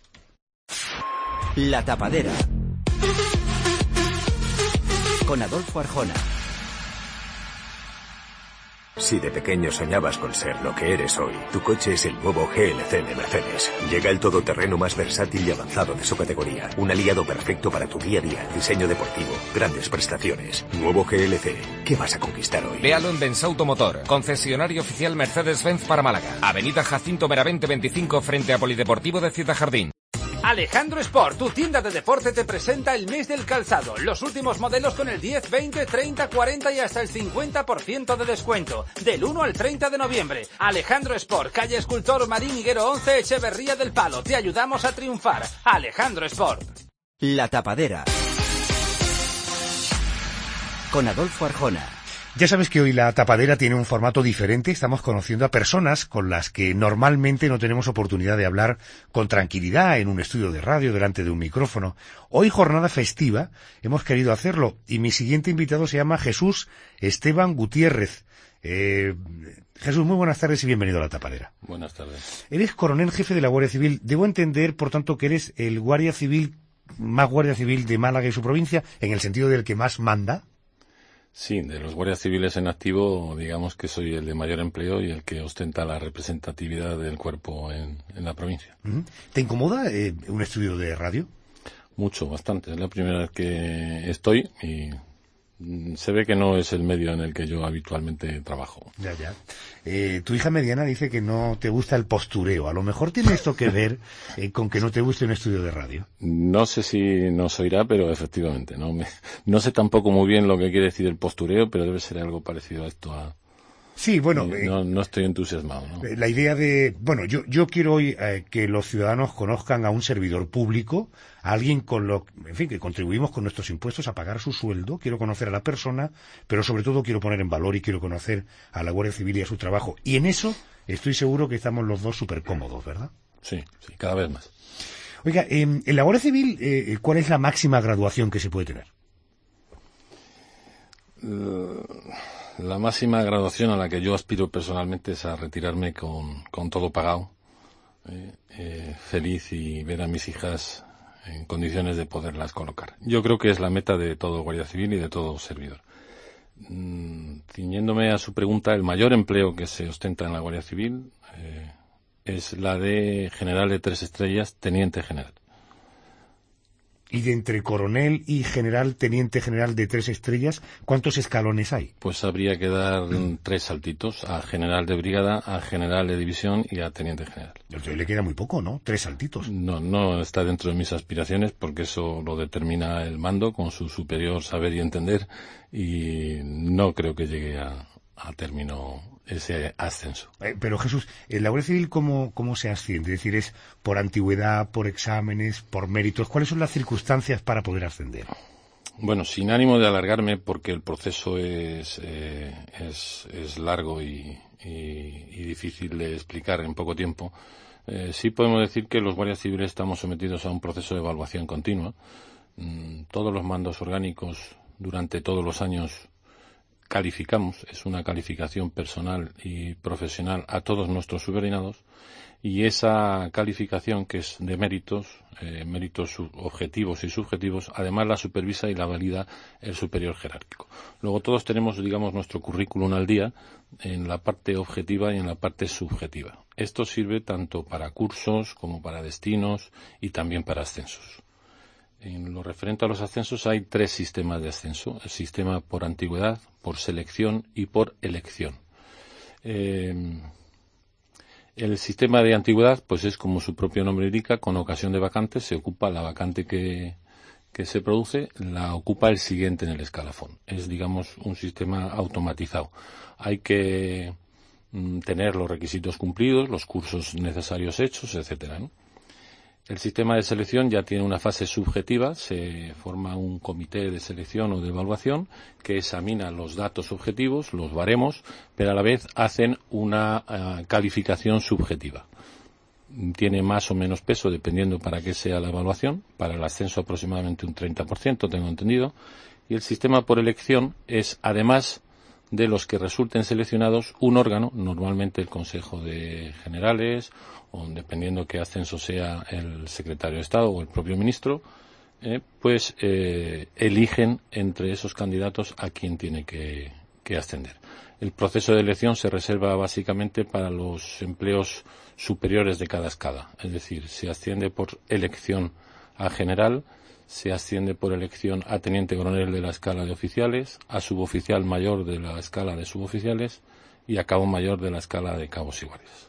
Día. La Tapadera. Con Adolfo Arjona. Si de pequeño soñabas con ser lo que eres hoy, tu coche es el nuevo G L C de Mercedes. Llega el todoterreno más versátil y avanzado de su categoría. Un aliado perfecto para tu día a día. Diseño deportivo, grandes prestaciones. Nuevo G L C. ¿Qué vas a conquistar hoy? Véalo en Bensauto Motor, concesionario oficial Mercedes-Benz para Málaga. Avenida Jacinto Benavente veinticinco frente a Polideportivo de Ciudad Jardín. Alejandro Sport, tu tienda de deporte, te presenta el mes del calzado. Los últimos modelos con el diez, veinte, treinta, cuarenta y hasta el cincuenta por ciento de descuento. Del uno al treinta de noviembre. Alejandro Sport, calle Escultor Marín Higuero once, Echeverría del Palo. Te ayudamos a triunfar. Alejandro Sport. La Tapadera. Con Adolfo Arjona. Ya sabes que hoy la tapadera tiene un formato diferente. Estamos conociendo a personas con las que normalmente no tenemos oportunidad de hablar con tranquilidad en un estudio de radio delante de un micrófono. Hoy, jornada festiva, hemos querido hacerlo y mi siguiente invitado se llama Jesús Esteban Gutiérrez. Eh, Jesús, muy buenas tardes y bienvenido a la tapadera. Buenas tardes. Eres coronel jefe de la Guardia Civil. Debo entender, por tanto, que eres el guardia civil, más guardia civil de Málaga y su provincia, en el sentido del que más manda. Sí, de los guardias civiles en activo, digamos que soy el de mayor empleo y el que ostenta la representatividad del cuerpo en, en la provincia. ¿Te incomoda eh, un estudio de radio? Mucho, bastante. Es la primera vez que estoy y se ve que no es el medio en el que yo habitualmente trabajo. Ya, ya. Eh, tu hija mediana dice que no te gusta el postureo. A lo mejor tiene esto que ver eh, con que no te guste un estudio de radio. No sé si nos oirá, pero efectivamente. No, me, no sé tampoco muy bien lo que quiere decir el postureo, pero debe ser algo parecido a esto a... Sí, bueno... Eh, no, no estoy entusiasmado, ¿no? La idea de... Bueno, yo, yo quiero hoy eh, que los ciudadanos conozcan a un servidor público, a alguien con lo... En fin, que contribuimos con nuestros impuestos a pagar su sueldo. Quiero conocer a la persona, pero sobre todo quiero poner en valor y quiero conocer a la Guardia Civil y a su trabajo. Y en eso estoy seguro que estamos los dos súper cómodos, ¿verdad? Sí, sí, cada vez más. Oiga, eh, en la Guardia Civil, eh, ¿cuál es la máxima graduación que se puede tener? Uh... La máxima graduación a la que yo aspiro personalmente es a retirarme con, con todo pagado, eh, eh, feliz y ver a mis hijas en condiciones de poderlas colocar. Yo creo que es la meta de todo guardia civil y de todo servidor. Mm, ciñéndome a su pregunta, el mayor empleo que se ostenta en la Guardia Civil eh, es la de general de tres estrellas, teniente general. Y de entre coronel y general, teniente general de tres estrellas, ¿cuántos escalones hay? Pues habría que dar mm. tres saltitos, a general de brigada, a general de división y a teniente general. Entonces le queda muy poco, ¿no? Tres saltitos. No, no está dentro de mis aspiraciones porque eso lo determina el mando con su superior saber y entender y no creo que llegue a, a término ese ascenso. Eh, pero Jesús, ¿en la Guardia Civil cómo, cómo se asciende? Es decir, ¿es por antigüedad, por exámenes, por méritos? ¿Cuáles son las circunstancias para poder ascender? Bueno, sin ánimo de alargarme, porque el proceso es, eh, es, es largo y, y, y difícil de explicar en poco tiempo, eh, sí podemos decir que los guardias civiles estamos sometidos a un proceso de evaluación continua. Mm, todos los mandos orgánicos durante todos los años calificamos, es una calificación personal y profesional a todos nuestros subordinados y esa calificación que es de méritos, eh, méritos objetivos y subjetivos, además la supervisa y la valida el superior jerárquico. Luego todos tenemos, digamos, nuestro currículum al día en la parte objetiva y en la parte subjetiva. Esto sirve tanto para cursos como para destinos y también para ascensos. En lo referente a los ascensos hay tres sistemas de ascenso. El sistema por antigüedad, por selección y por elección. Eh, el sistema de antigüedad, pues es como su propio nombre indica, con ocasión de vacantes se ocupa la vacante que, que se produce, la ocupa el siguiente en el escalafón. Es, digamos, un sistema automatizado. Hay que mm, tener los requisitos cumplidos, los cursos necesarios hechos, etcétera, ¿no? El sistema de selección ya tiene una fase subjetiva, se forma un comité de selección o de evaluación que examina los datos objetivos, los baremos, pero a la vez hacen una uh, calificación subjetiva. Tiene más o menos peso dependiendo para qué sea la evaluación, para el ascenso aproximadamente un treinta por ciento, tengo entendido, y el sistema por elección es, además de los que resulten seleccionados, un órgano, normalmente el Consejo de Generales, o dependiendo qué ascenso sea el secretario de Estado o el propio ministro, eh, pues eh, eligen entre esos candidatos a quien tiene que, que ascender. El proceso de elección se reserva básicamente para los empleos superiores de cada escala, es decir, se asciende por elección a general, se asciende por elección a teniente coronel de la escala de oficiales, a suboficial mayor de la escala de suboficiales y a cabo mayor de la escala de cabos y guardias.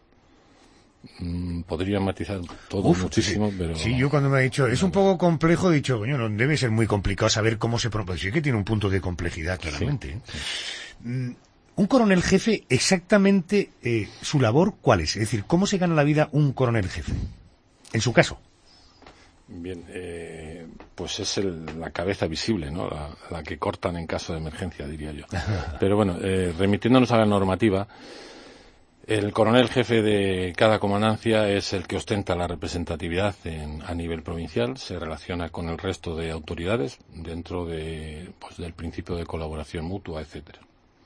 Mm, podría matizar todo Uf, muchísimo, sí, pero... Sí, yo cuando me ha dicho, es un poco complejo, he dicho, coño, no debe ser muy complicado saber cómo se propone. Sí que tiene un punto de complejidad, claramente. Sí, sí. Mm, un coronel jefe, exactamente eh, su labor, ¿cuál es? Es decir, ¿cómo se gana la vida un coronel jefe? En su caso. Bien, eh, pues es el, la cabeza visible, ¿no? La, la que cortan en caso de emergencia, diría yo. Pero bueno, eh, remitiéndonos a la normativa, el coronel jefe de cada comandancia es el que ostenta la representatividad en, a nivel provincial, se relaciona con el resto de autoridades dentro de, pues, del principio de colaboración mutua, etcétera.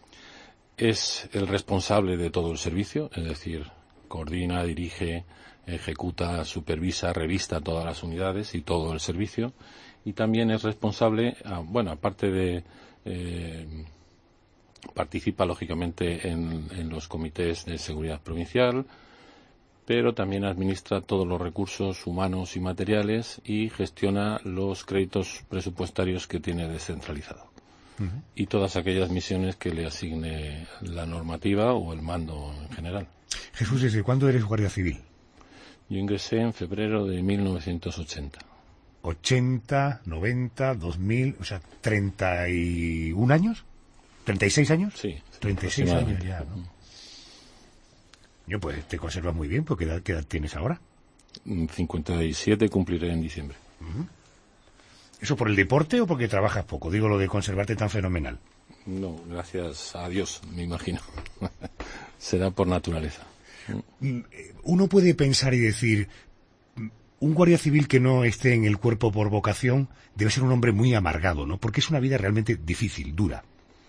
Es el responsable de todo el servicio, es decir, coordina, dirige, ejecuta, supervisa, revista todas las unidades y todo el servicio, y también es responsable, bueno, aparte de eh, participa lógicamente en, en los comités de seguridad provincial, pero también administra todos los recursos humanos y materiales y gestiona los créditos presupuestarios que tiene descentralizado. Uh-huh. Y todas aquellas misiones que le asigne la normativa o el mando en general. Jesús, ¿desde cuándo eres guardia civil? Yo ingresé en febrero de mil novecientos ochenta. ochenta, noventa, dos mil, o sea, treinta y un años, treinta y seis años. Sí. treinta y seis años ya, ¿no? Yo, pues, te conservas muy bien, porque ¿qué edad, qué edad tienes ahora? cincuenta y siete cumpliré en diciembre. Uh-huh. ¿Eso por el deporte o porque trabajas poco? Digo, lo de conservarte tan fenomenal. No, gracias a Dios, me imagino. Será por naturaleza. Uno puede pensar y decir, un guardia civil que no esté en el cuerpo por vocación debe ser un hombre muy amargado, ¿no? Porque es una vida realmente difícil, dura.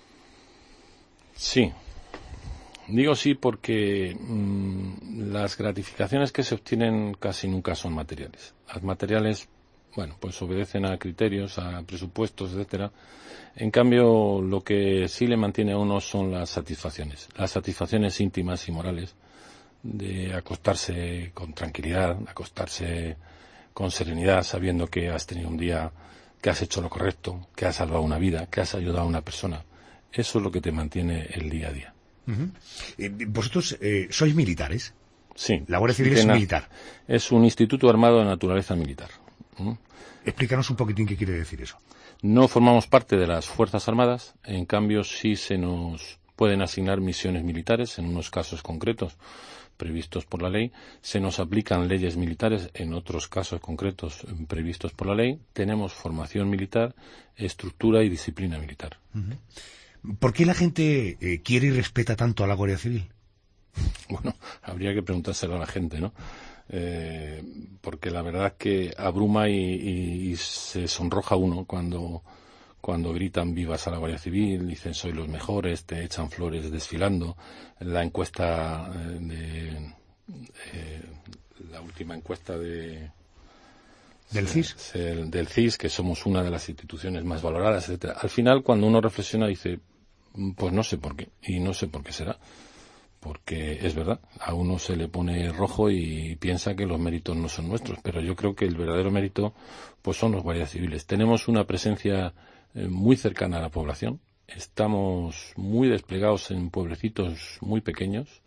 Sí. Digo sí porque mmm, las gratificaciones que se obtienen casi nunca son materiales. Las materiales, bueno, pues obedecen a criterios, a presupuestos, etcétera. En cambio, lo que sí le mantiene a uno son las satisfacciones. Las satisfacciones íntimas y morales de acostarse con tranquilidad, acostarse con serenidad, sabiendo que has tenido un día, que has hecho lo correcto, que has salvado una vida, que has ayudado a una persona. Eso es lo que te mantiene el día a día. Uh-huh. Eh, ¿Vosotros eh, sois militares? Sí. La Guardia Civil es militar. Es un instituto armado de naturaleza militar. ¿Mm? Explícanos un poquitín qué quiere decir eso. No formamos parte de las Fuerzas Armadas, en cambio sí se nos pueden asignar misiones militares en unos casos concretos previstos por la ley, se nos aplican leyes militares en otros casos concretos previstos por la ley, tenemos formación militar, estructura y disciplina militar. Uh-huh. ¿Por qué la gente eh, quiere y respeta tanto a la Guardia Civil? Bueno, habría que preguntárselo a la gente, ¿no? Eh, porque la verdad que abruma y, y, y se sonroja uno cuando, cuando gritan vivas a la Guardia Civil, dicen soy los mejores, te echan flores desfilando. La encuesta de, eh, la última encuesta de del C I S, se, del C I S, que somos una de las instituciones más valoradas, etcétera. Al final, cuando uno reflexiona, dice, pues no sé por qué, y no sé por qué será. Porque es verdad, a uno se le pone rojo y piensa que los méritos no son nuestros, pero yo creo que el verdadero mérito pues son los guardias civiles. Tenemos una presencia eh, muy cercana a la población, estamos muy desplegados en pueblecitos muy pequeños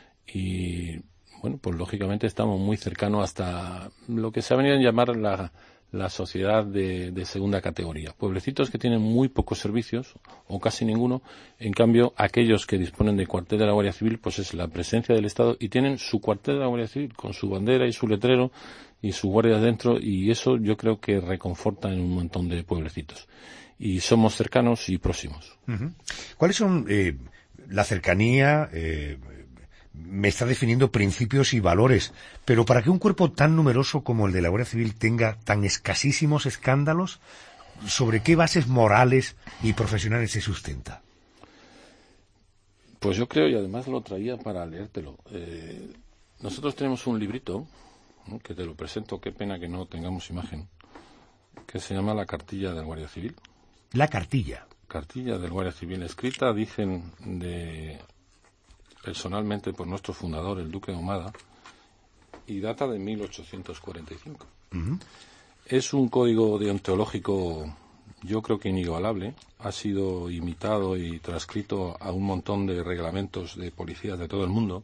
y, bueno, pues lógicamente estamos muy cercanos hasta lo que se ha venido a llamar la, la sociedad de, de segunda categoría. Pueblecitos que tienen muy pocos servicios o casi ninguno, en cambio aquellos que disponen de cuartel de la Guardia Civil, pues es la presencia del Estado y tienen su cuartel de la Guardia Civil con su bandera y su letrero y su guardia dentro, y eso yo creo que reconforta en un montón de pueblecitos. Y somos cercanos y próximos. Uh-huh. ¿Cuáles son eh, la cercanía? Eh, me está definiendo principios y valores, pero para que un cuerpo tan numeroso como el de la Guardia Civil tenga tan escasísimos escándalos, ¿sobre qué bases morales y profesionales se sustenta? Pues yo creo, y además lo traía para leértelo, eh, nosotros tenemos un librito, ¿no?, que te lo presento, qué pena que no tengamos imagen, que se llama La Cartilla del Guardia Civil. La Cartilla. cartilla del Guardia Civil escrita, dicen de personalmente por nuestro fundador, el Duque de Ahumada, y data de mil ochocientos cuarenta y cinco. Uh-huh. Es un código deontológico, yo creo que inigualable. Ha sido imitado y transcrito a un montón de reglamentos de policías de todo el mundo.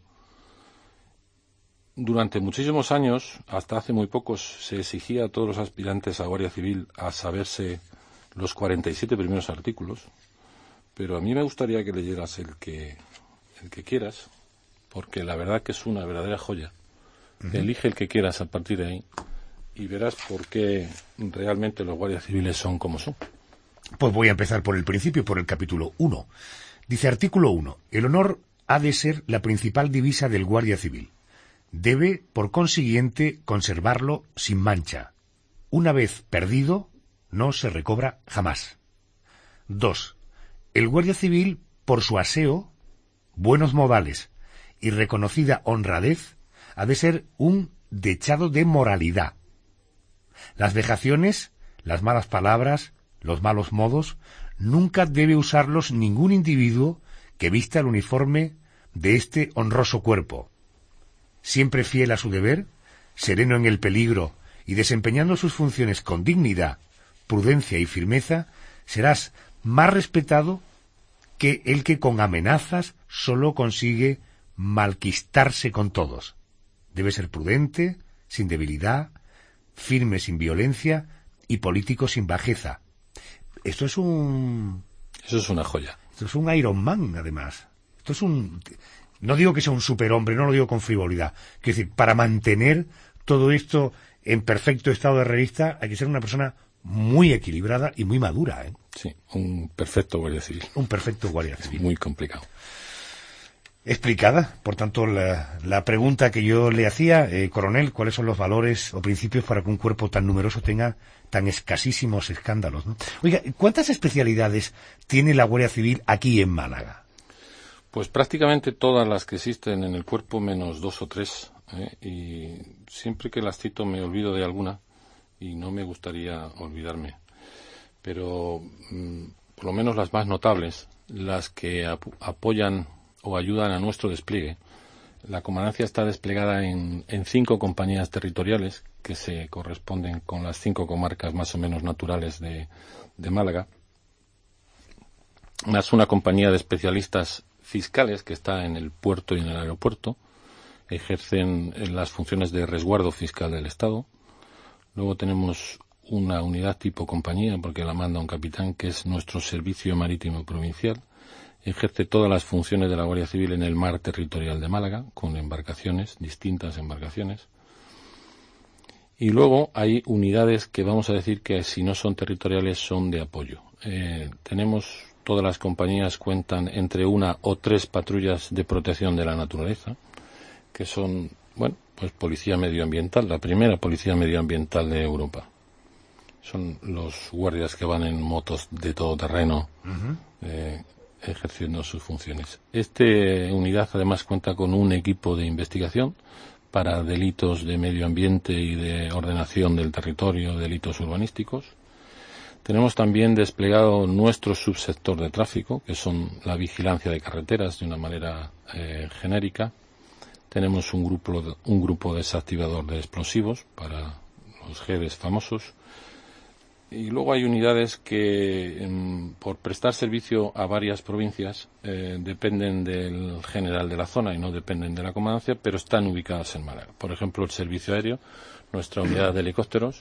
Durante muchísimos años, hasta hace muy pocos, se exigía a todos los aspirantes a Guardia Civil a saberse los cuarenta y siete primeros artículos, pero a mí me gustaría que leyeras el que, el que quieras, porque la verdad que es una verdadera joya. Uh-huh. Elige el que quieras a partir de ahí y verás por qué realmente los guardias civiles son como son. Pues voy a empezar por el principio, por el capítulo uno. Dice artículo uno. El honor ha de ser la principal divisa del guardia civil. Debe, por consiguiente, conservarlo sin mancha. Una vez perdido, no se recobra jamás. dos. El guardia civil, por su aseo, buenos modales y reconocida honradez, ha de ser un dechado de moralidad. Las vejaciones, las malas palabras, los malos modos, nunca debe usarlos ningún individuo que vista el uniforme de este honroso cuerpo. Siempre fiel a su deber, sereno en el peligro y desempeñando sus funciones con dignidad, prudencia y firmeza, serás más respetado que el que con amenazas solo consigue malquistarse con todos. Debe ser prudente, sin debilidad, firme sin violencia y político sin bajeza. Esto es un... Eso es una joya. Esto es un Iron Man, además. Esto es un... No digo que sea un superhombre, no lo digo con frivolidad. Quiero decir, para mantener todo esto en perfecto estado de revista hay que ser una persona muy equilibrada y muy madura, ¿eh? Sí, un perfecto guardia civil. Un perfecto guardia civil. Es muy complicado. Explicada, por tanto, la, la pregunta que yo le hacía, eh, coronel, ¿cuáles son los valores o principios para que un cuerpo tan numeroso tenga tan escasísimos escándalos, ¿no? Oiga, ¿cuántas especialidades tiene la Guardia Civil aquí en Málaga? Pues prácticamente todas las que existen en el cuerpo, menos dos o tres, ¿eh? Y siempre que las cito me olvido de alguna y no me gustaría olvidarme. Pero mmm, por lo menos las más notables, las que ap- apoyan o ayudan a nuestro despliegue. La comandancia está desplegada en, en cinco compañías territoriales que se corresponden con las cinco comarcas más o menos naturales de, de Málaga, más una compañía de especialistas fiscales que está en el puerto y en el aeropuerto, ejercen las funciones de resguardo fiscal del Estado. Luego tenemos una unidad tipo compañía, porque la manda un capitán, que es nuestro servicio marítimo provincial. Ejerce todas las funciones de la Guardia Civil en el mar territorial de Málaga, con embarcaciones, distintas embarcaciones. Y luego hay unidades que vamos a decir que si no son territoriales son de apoyo. Eh, tenemos, todas las compañías cuentan entre una o tres patrullas de protección de la naturaleza, que son, bueno, pues policía medioambiental, la primera policía medioambiental de Europa. Son los guardias que van en motos de todoterreno, uh-huh. eh, ejerciendo sus funciones. Esta unidad además cuenta con un equipo de investigación para delitos de medio ambiente y de ordenación del territorio, delitos urbanísticos. Tenemos también desplegado nuestro subsector de tráfico, que son la vigilancia de carreteras de una manera eh, genérica. Tenemos un grupo, de, un grupo desactivador de explosivos para los G E D Es famosos. Y luego hay unidades que, en, por prestar servicio a varias provincias, eh, dependen del general de la zona y no dependen de la comandancia, pero están ubicadas en Málaga. Por ejemplo, el servicio aéreo, nuestra unidad de helicópteros,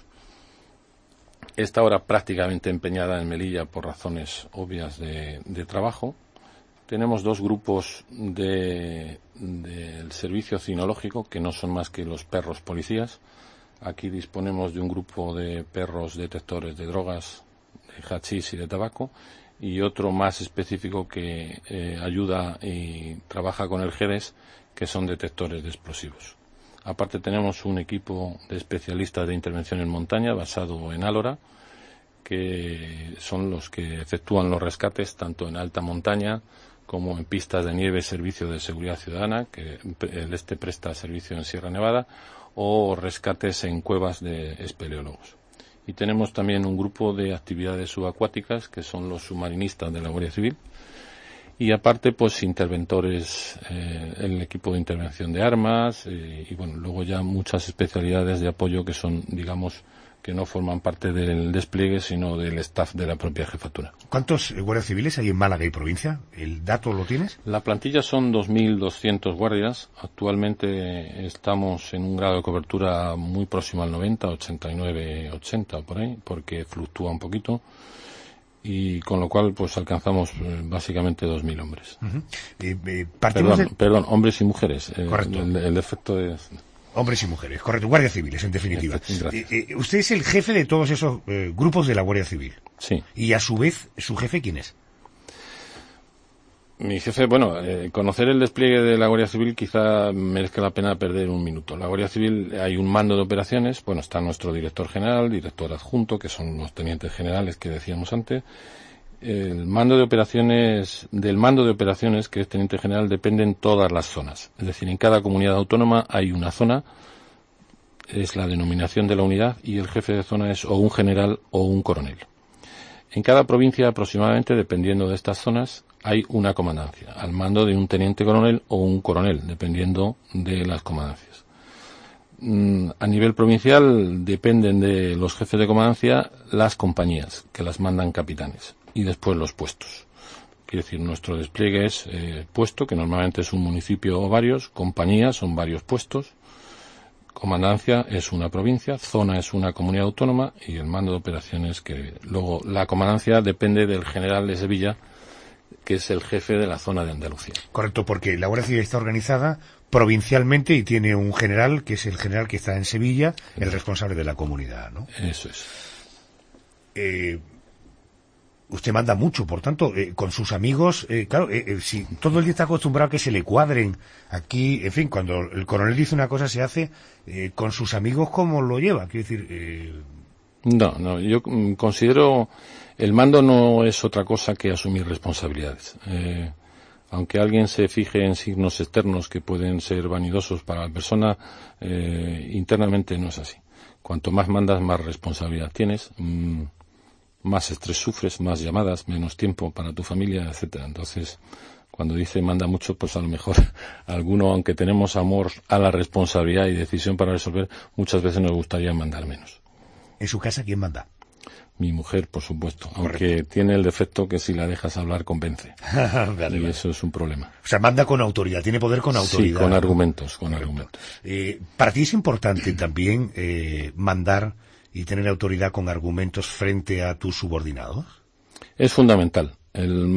está ahora prácticamente empeñada en Melilla por razones obvias de, de trabajo. Tenemos dos grupos de, del servicio cinológico, que no son más que los perros policías. Aquí disponemos de un grupo de perros detectores de drogas, de hachís y de tabaco, y otro más específico que eh, ayuda y trabaja con el G E D Es, que son detectores de explosivos. Aparte tenemos un equipo de especialistas de intervención en montaña basado en Álora, que son los que efectúan los rescates tanto en alta montaña como en pistas de nieve, servicio de seguridad ciudadana, que el este presta servicio en Sierra Nevada, o rescates en cuevas de espeleólogos. y tenemos también un grupo de actividades subacuáticas que son los submarinistas de la Guardia Civil. Y aparte, pues, interventores, eh, el equipo de intervención de armas, eh, y bueno, luego ya muchas especialidades de apoyo que son, digamos, que no forman parte del despliegue, sino del staff de la propia jefatura. ¿Cuántos guardias civiles hay en Málaga y provincia? ¿El dato lo tienes? La plantilla son dos mil doscientos guardias. Actualmente estamos en un grado de cobertura muy próximo al noventa, ochenta y nueve, ochenta, por ahí, porque fluctúa un poquito. Y con lo cual, pues, alcanzamos eh, básicamente dos mil hombres. Uh-huh. eh, eh, perdón, de... perdón, hombres y mujeres. Eh, correcto. El, el defecto es... Hombres y mujeres, correcto. Guardias civiles, en definitiva. Eh, eh, usted es el jefe de todos esos eh, grupos de la Guardia Civil. Sí. Y a su vez, ¿su jefe quién es? Mi jefe, bueno, eh, conocer el despliegue de la Guardia Civil quizá merezca la pena perder un minuto. La Guardia Civil, hay un mando de operaciones, bueno, está nuestro director general, director adjunto, que son los tenientes generales que decíamos antes. El mando de operaciones, del mando de operaciones, que es teniente general, dependen todas las zonas. Es decir, en cada comunidad autónoma hay una zona, es la denominación de la unidad, y el jefe de zona es o un general o un coronel. En cada provincia, aproximadamente, dependiendo de estas zonas, hay una comandancia, al mando de un teniente coronel o un coronel, dependiendo de las comandancias. Mm, a nivel provincial dependen de los jefes de comandancia las compañías, que las mandan capitanes, y después los puestos. Quiere decir, nuestro despliegue es eh, puesto, que normalmente es un municipio o varios, compañías son varios puestos, comandancia es una provincia, zona es una comunidad autónoma, y el mando de operaciones, que luego la comandancia depende del general de Sevilla, que es el jefe de la zona de Andalucía. Correcto, porque la Guardia Civil está organizada provincialmente y tiene un general, que es el general que está en Sevilla, el responsable de la comunidad, ¿no? Eso es. Eh, usted manda mucho, por tanto, eh, con sus amigos, eh, claro, eh, eh, si todo el día está acostumbrado a que se le cuadren aquí, en fin, cuando el coronel dice una cosa se hace, eh, con sus amigos, ¿cómo lo lleva? Quiero decir... Eh... No, no, yo considero... El mando no es otra cosa que asumir responsabilidades. Eh, aunque alguien se fije en signos externos que pueden ser vanidosos para la persona, eh, internamente no es así. Cuanto más mandas, más responsabilidad tienes, mmm, más estrés sufres, más llamadas, menos tiempo para tu familia, etcétera. Entonces, cuando dice manda mucho, pues a lo mejor alguno, aunque tenemos amor a la responsabilidad y decisión para resolver, muchas veces nos gustaría mandar menos. ¿En su casa quién manda? Mi mujer, por supuesto, Correcto. Aunque tiene el defecto que si la dejas hablar convence. Vale, y vale. Eso es un problema. O sea, manda con autoridad, tiene poder con autoridad. Sí, con argumentos, con Correcto. argumentos. Eh, para ti es importante también eh, mandar y tener autoridad con argumentos frente a tus subordinados. Es fundamental. El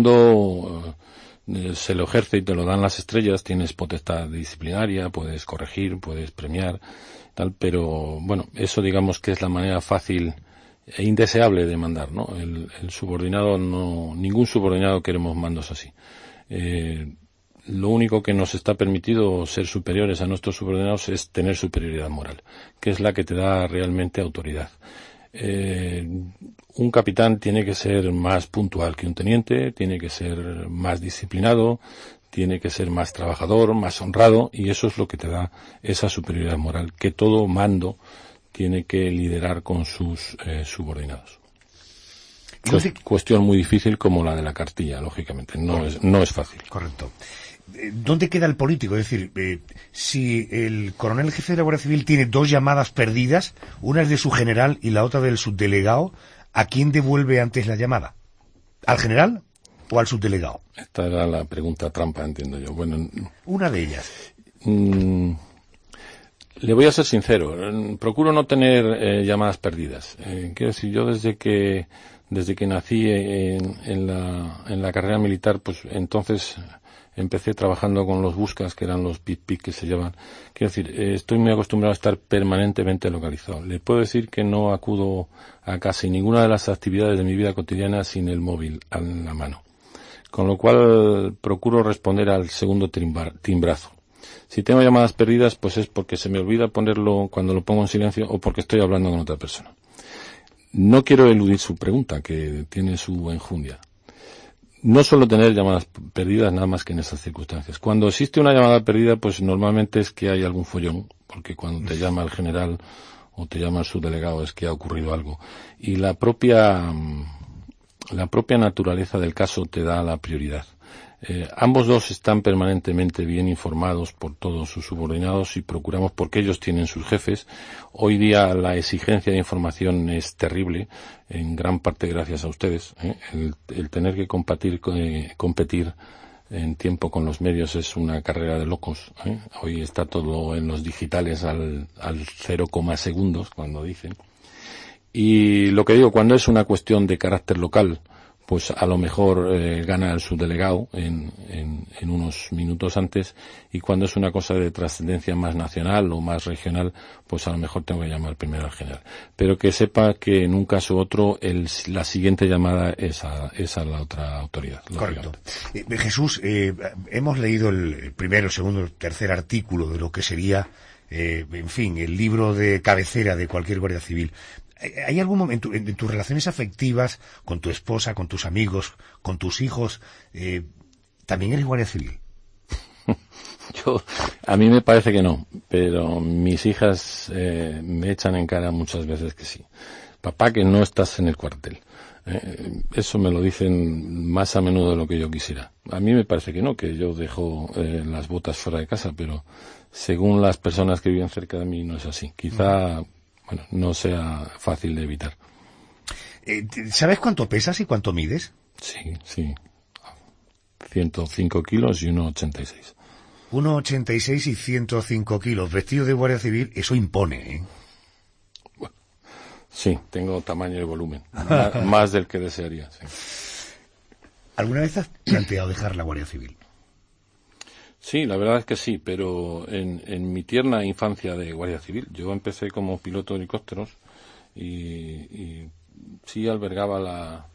mando eh, se lo ejerce y te lo dan las estrellas, tienes potestad disciplinaria, puedes corregir, puedes premiar, tal, pero bueno, eso digamos que es la manera fácil e indeseable de mandar, ¿no? El, el subordinado no, ningún subordinado queremos mandos así. Eh, lo único que nos está permitido ser superiores a nuestros subordinados es tener superioridad moral, que es la que te da realmente autoridad. Eh, un capitán tiene que ser más puntual que un teniente, tiene que ser más disciplinado, tiene que ser más trabajador, más honrado, y eso es lo que te da esa superioridad moral, que todo mando tiene que liderar con sus eh, subordinados. Cuest- cuestión muy difícil como la de la cartilla, lógicamente. No es, no es fácil. Correcto. ¿Dónde queda el político? Es decir, eh, si el coronel jefe de la Guardia Civil tiene dos llamadas perdidas, una es de su general y la otra del subdelegado, ¿a quién devuelve antes la llamada? ¿Al general o al subdelegado? Esta era la pregunta trampa, entiendo yo. Bueno, una de ellas. Mmm, Le voy a ser sincero, procuro no tener eh, llamadas perdidas. Eh, quiero decir, yo desde que desde que nací en, en, la, en la carrera militar, pues entonces empecé trabajando con los buscas, que eran los pit-pit que se llaman. Quiero decir, eh, estoy muy acostumbrado a estar permanentemente localizado. Le puedo decir que no acudo a casi ninguna de las actividades de mi vida cotidiana sin el móvil en la mano. Con lo cual procuro responder al segundo timbar, timbrazo. Si tengo llamadas perdidas, pues es porque se me olvida ponerlo cuando lo pongo en silencio o porque estoy hablando con otra persona. No quiero eludir su pregunta, que tiene su enjundia. No suelo tener llamadas perdidas nada más que en esas circunstancias. Cuando existe una llamada perdida, pues normalmente es que hay algún follón, porque cuando te llama el general o te llama el subdelegado, es que ha ocurrido algo. Y la propia, la propia naturaleza del caso te da la prioridad. Eh, ambos dos están permanentemente bien informados por todos sus subordinados y procuramos, porque ellos tienen sus jefes. Hoy día la exigencia de información es terrible, en gran parte gracias a ustedes. ¿eh? El, el tener que competir, eh, competir en tiempo con los medios es una carrera de locos. ¿eh? Hoy está todo en los digitales al, al cero coma segundos, cuando dicen. Y lo que digo, cuando es una cuestión de carácter local, pues a lo mejor eh, gana el subdelegado en, en, en unos minutos antes, y cuando es una cosa de trascendencia más nacional o más regional, pues a lo mejor tengo que llamar primero al general. Pero que sepa que en un caso u otro el, la siguiente llamada es a, es a la otra autoridad. Correcto. Eh, Jesús, eh, hemos leído el, el primero, el segundo, el tercer artículo de lo que sería, eh, en fin, el libro de cabecera de cualquier guardia civil. ¿Hay algún momento en, en tus relaciones afectivas con tu esposa, con tus amigos, con tus hijos, eh, también eres guardia civil? Yo, a mí me parece que no, pero mis hijas eh, me echan en cara muchas veces que sí. Papá, que no estás en el cuartel. Eh, eso me lo dicen más a menudo de lo que yo quisiera. A mí me parece que no, que yo dejo eh, las botas fuera de casa, pero según las personas que viven cerca de mí no es así. Quizá... Uh-huh. Bueno, no sea fácil de evitar. Eh, ¿Sabes cuánto pesas y cuánto mides? Sí, sí. ciento cinco kilos y uno ochenta y seis. uno ochenta y seis y ciento cinco kilos. Vestido de guardia civil, eso impone, ¿eh? Bueno, sí, tengo tamaño y volumen. más, más del que desearía, sí. ¿Alguna vez has planteado dejar la Guardia Civil? Sí, la verdad es que sí, pero en, en mi tierna infancia de Guardia Civil, yo empecé como piloto de helicópteros y, y sí albergaba la,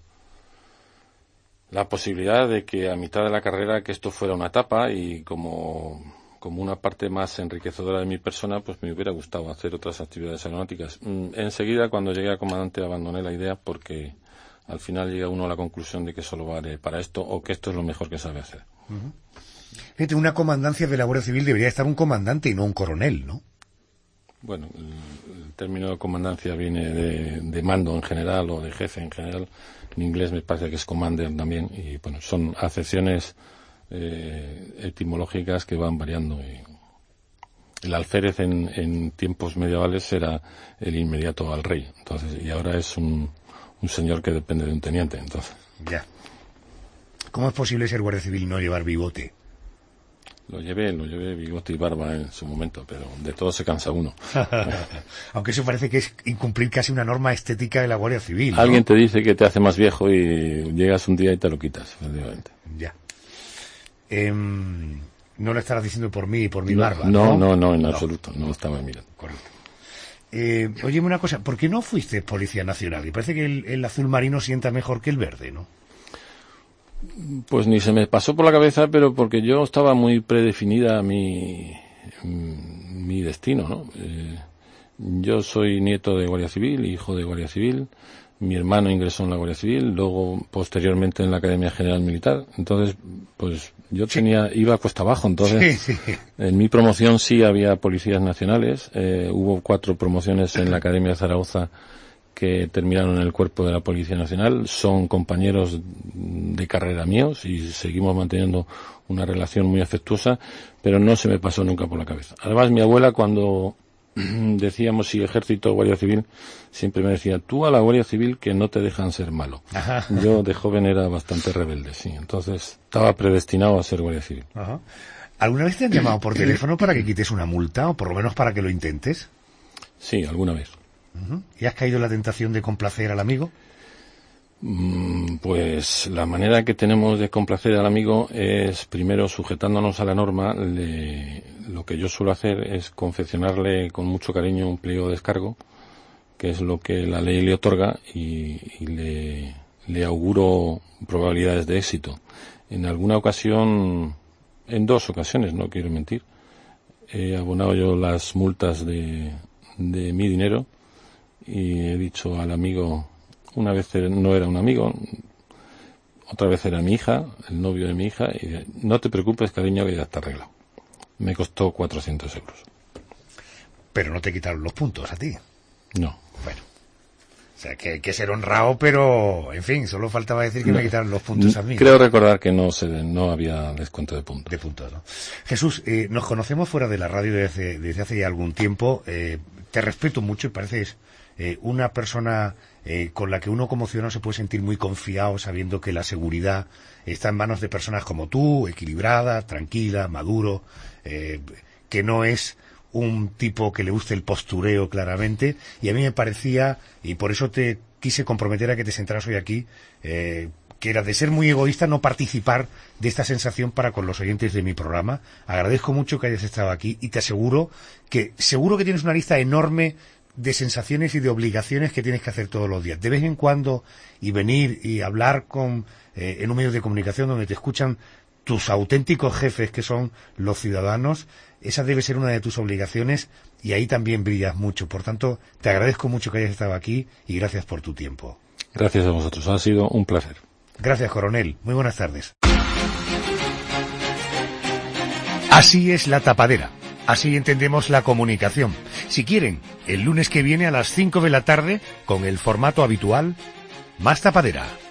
la posibilidad de que a mitad de la carrera que esto fuera una etapa, y como, como una parte más enriquecedora de mi persona, pues me hubiera gustado hacer otras actividades aeronáuticas. Enseguida, cuando llegué a comandante, abandoné la idea porque al final llega uno a la conclusión de que solo vale para esto o que esto es lo mejor que sabe hacer. Uh-huh. Fíjate, una comandancia de la Guardia Civil debería estar un comandante y no un coronel, ¿no? Bueno, el, el término de comandancia viene de, de mando en general o de jefe en general. En inglés me parece que es commander también, y bueno, son acepciones eh, etimológicas que van variando. Y el alférez en, en tiempos medievales era el inmediato al rey, entonces, y ahora es un, un señor que depende de un teniente, entonces. Ya. ¿Cómo es posible ser guardia civil y no llevar bigote? Lo llevé, lo llevé bigote y barba en su momento, pero de todo se cansa uno. Aunque eso parece que es incumplir casi una norma estética de la Guardia Civil, ¿no? Alguien te dice que te hace más viejo y llegas un día y te lo quitas, efectivamente. Ya. Eh, no lo estarás diciendo por mí y por mi no, barba, ¿no? No, no, no, en no. absoluto, no lo estaba mirando. Correcto. Eh, óyeme una cosa, ¿por qué no fuiste Policía Nacional? Y parece que el, el azul marino sienta mejor que el verde, ¿no? Pues ni se me pasó por la cabeza, pero porque yo estaba muy predefinida mi, mi destino, ¿no? Eh, yo soy nieto de Guardia Civil, hijo de Guardia Civil, mi hermano ingresó en la Guardia Civil, luego posteriormente en la Academia General Militar, entonces pues yo tenía, iba a cuesta abajo, entonces sí, sí. En mi promoción sí había policías nacionales, eh, hubo cuatro promociones en la Academia de Zaragoza que terminaron en el cuerpo de la Policía Nacional, son compañeros de carrera míos y seguimos manteniendo una relación muy afectuosa, pero no se me pasó nunca por la cabeza. Además, mi abuela, cuando decíamos si ejército o Guardia Civil, siempre me decía, tú a la Guardia Civil que no te dejan ser malo. Ajá. Yo de joven era bastante rebelde, sí, entonces estaba predestinado a ser Guardia Civil. Ajá. ¿Alguna vez te han llamado por teléfono para que quites una multa o por lo menos para que lo intentes? Sí, alguna vez. Uh-huh. ¿Y has caído en la tentación de complacer al amigo? Mm, pues la manera que tenemos de complacer al amigo es, primero, sujetándonos a la norma. Le, lo que yo suelo hacer es confeccionarle con mucho cariño un pliego de descargo, que es lo que la ley le otorga, y, y le, le auguro probabilidades de éxito. En alguna ocasión, en dos ocasiones, no quiero mentir, he abonado yo las multas de, de mi dinero, y he dicho al amigo, una vez no era un amigo, otra vez era mi hija, el novio de mi hija, y no te preocupes, cariño, que ya está arreglado. Me costó cuatrocientos euros. Pero no te quitaron los puntos a ti. No. Bueno. O sea, que hay que ser honrado, pero, en fin, solo faltaba decir que no, me quitaron los puntos a mí. Creo recordar que no se no había descuento de puntos. De puntos, ¿no? Jesús, eh, nos conocemos fuera de la radio desde, desde hace ya algún tiempo. Eh, te respeto mucho y pareces eh, una persona eh, con la que uno como ciudadano se puede sentir muy confiado, sabiendo que la seguridad está en manos de personas como tú, equilibrada, tranquila, maduro, eh, que no es un tipo que le guste el postureo claramente, y a mí me parecía, y por eso te quise comprometer a que te sentaras hoy aquí, eh, que era de ser muy egoísta no participar de esta sensación para con los oyentes de mi programa. Agradezco mucho que hayas estado aquí y te aseguro que seguro que tienes una lista enorme de sensaciones y de obligaciones que tienes que hacer todos los días. De vez en cuando, y venir y hablar con eh, en un medio de comunicación donde te escuchan tus auténticos jefes, que son los ciudadanos, esa debe ser una de tus obligaciones y ahí también brillas mucho. Por tanto, te agradezco mucho que hayas estado aquí y gracias por tu tiempo. Gracias a vosotros, ha sido un placer. Gracias, coronel. Muy buenas tardes. Así es la tapadera. Así entendemos la comunicación. Si quieren, el lunes que viene a las cinco de la tarde, con el formato habitual, más tapadera.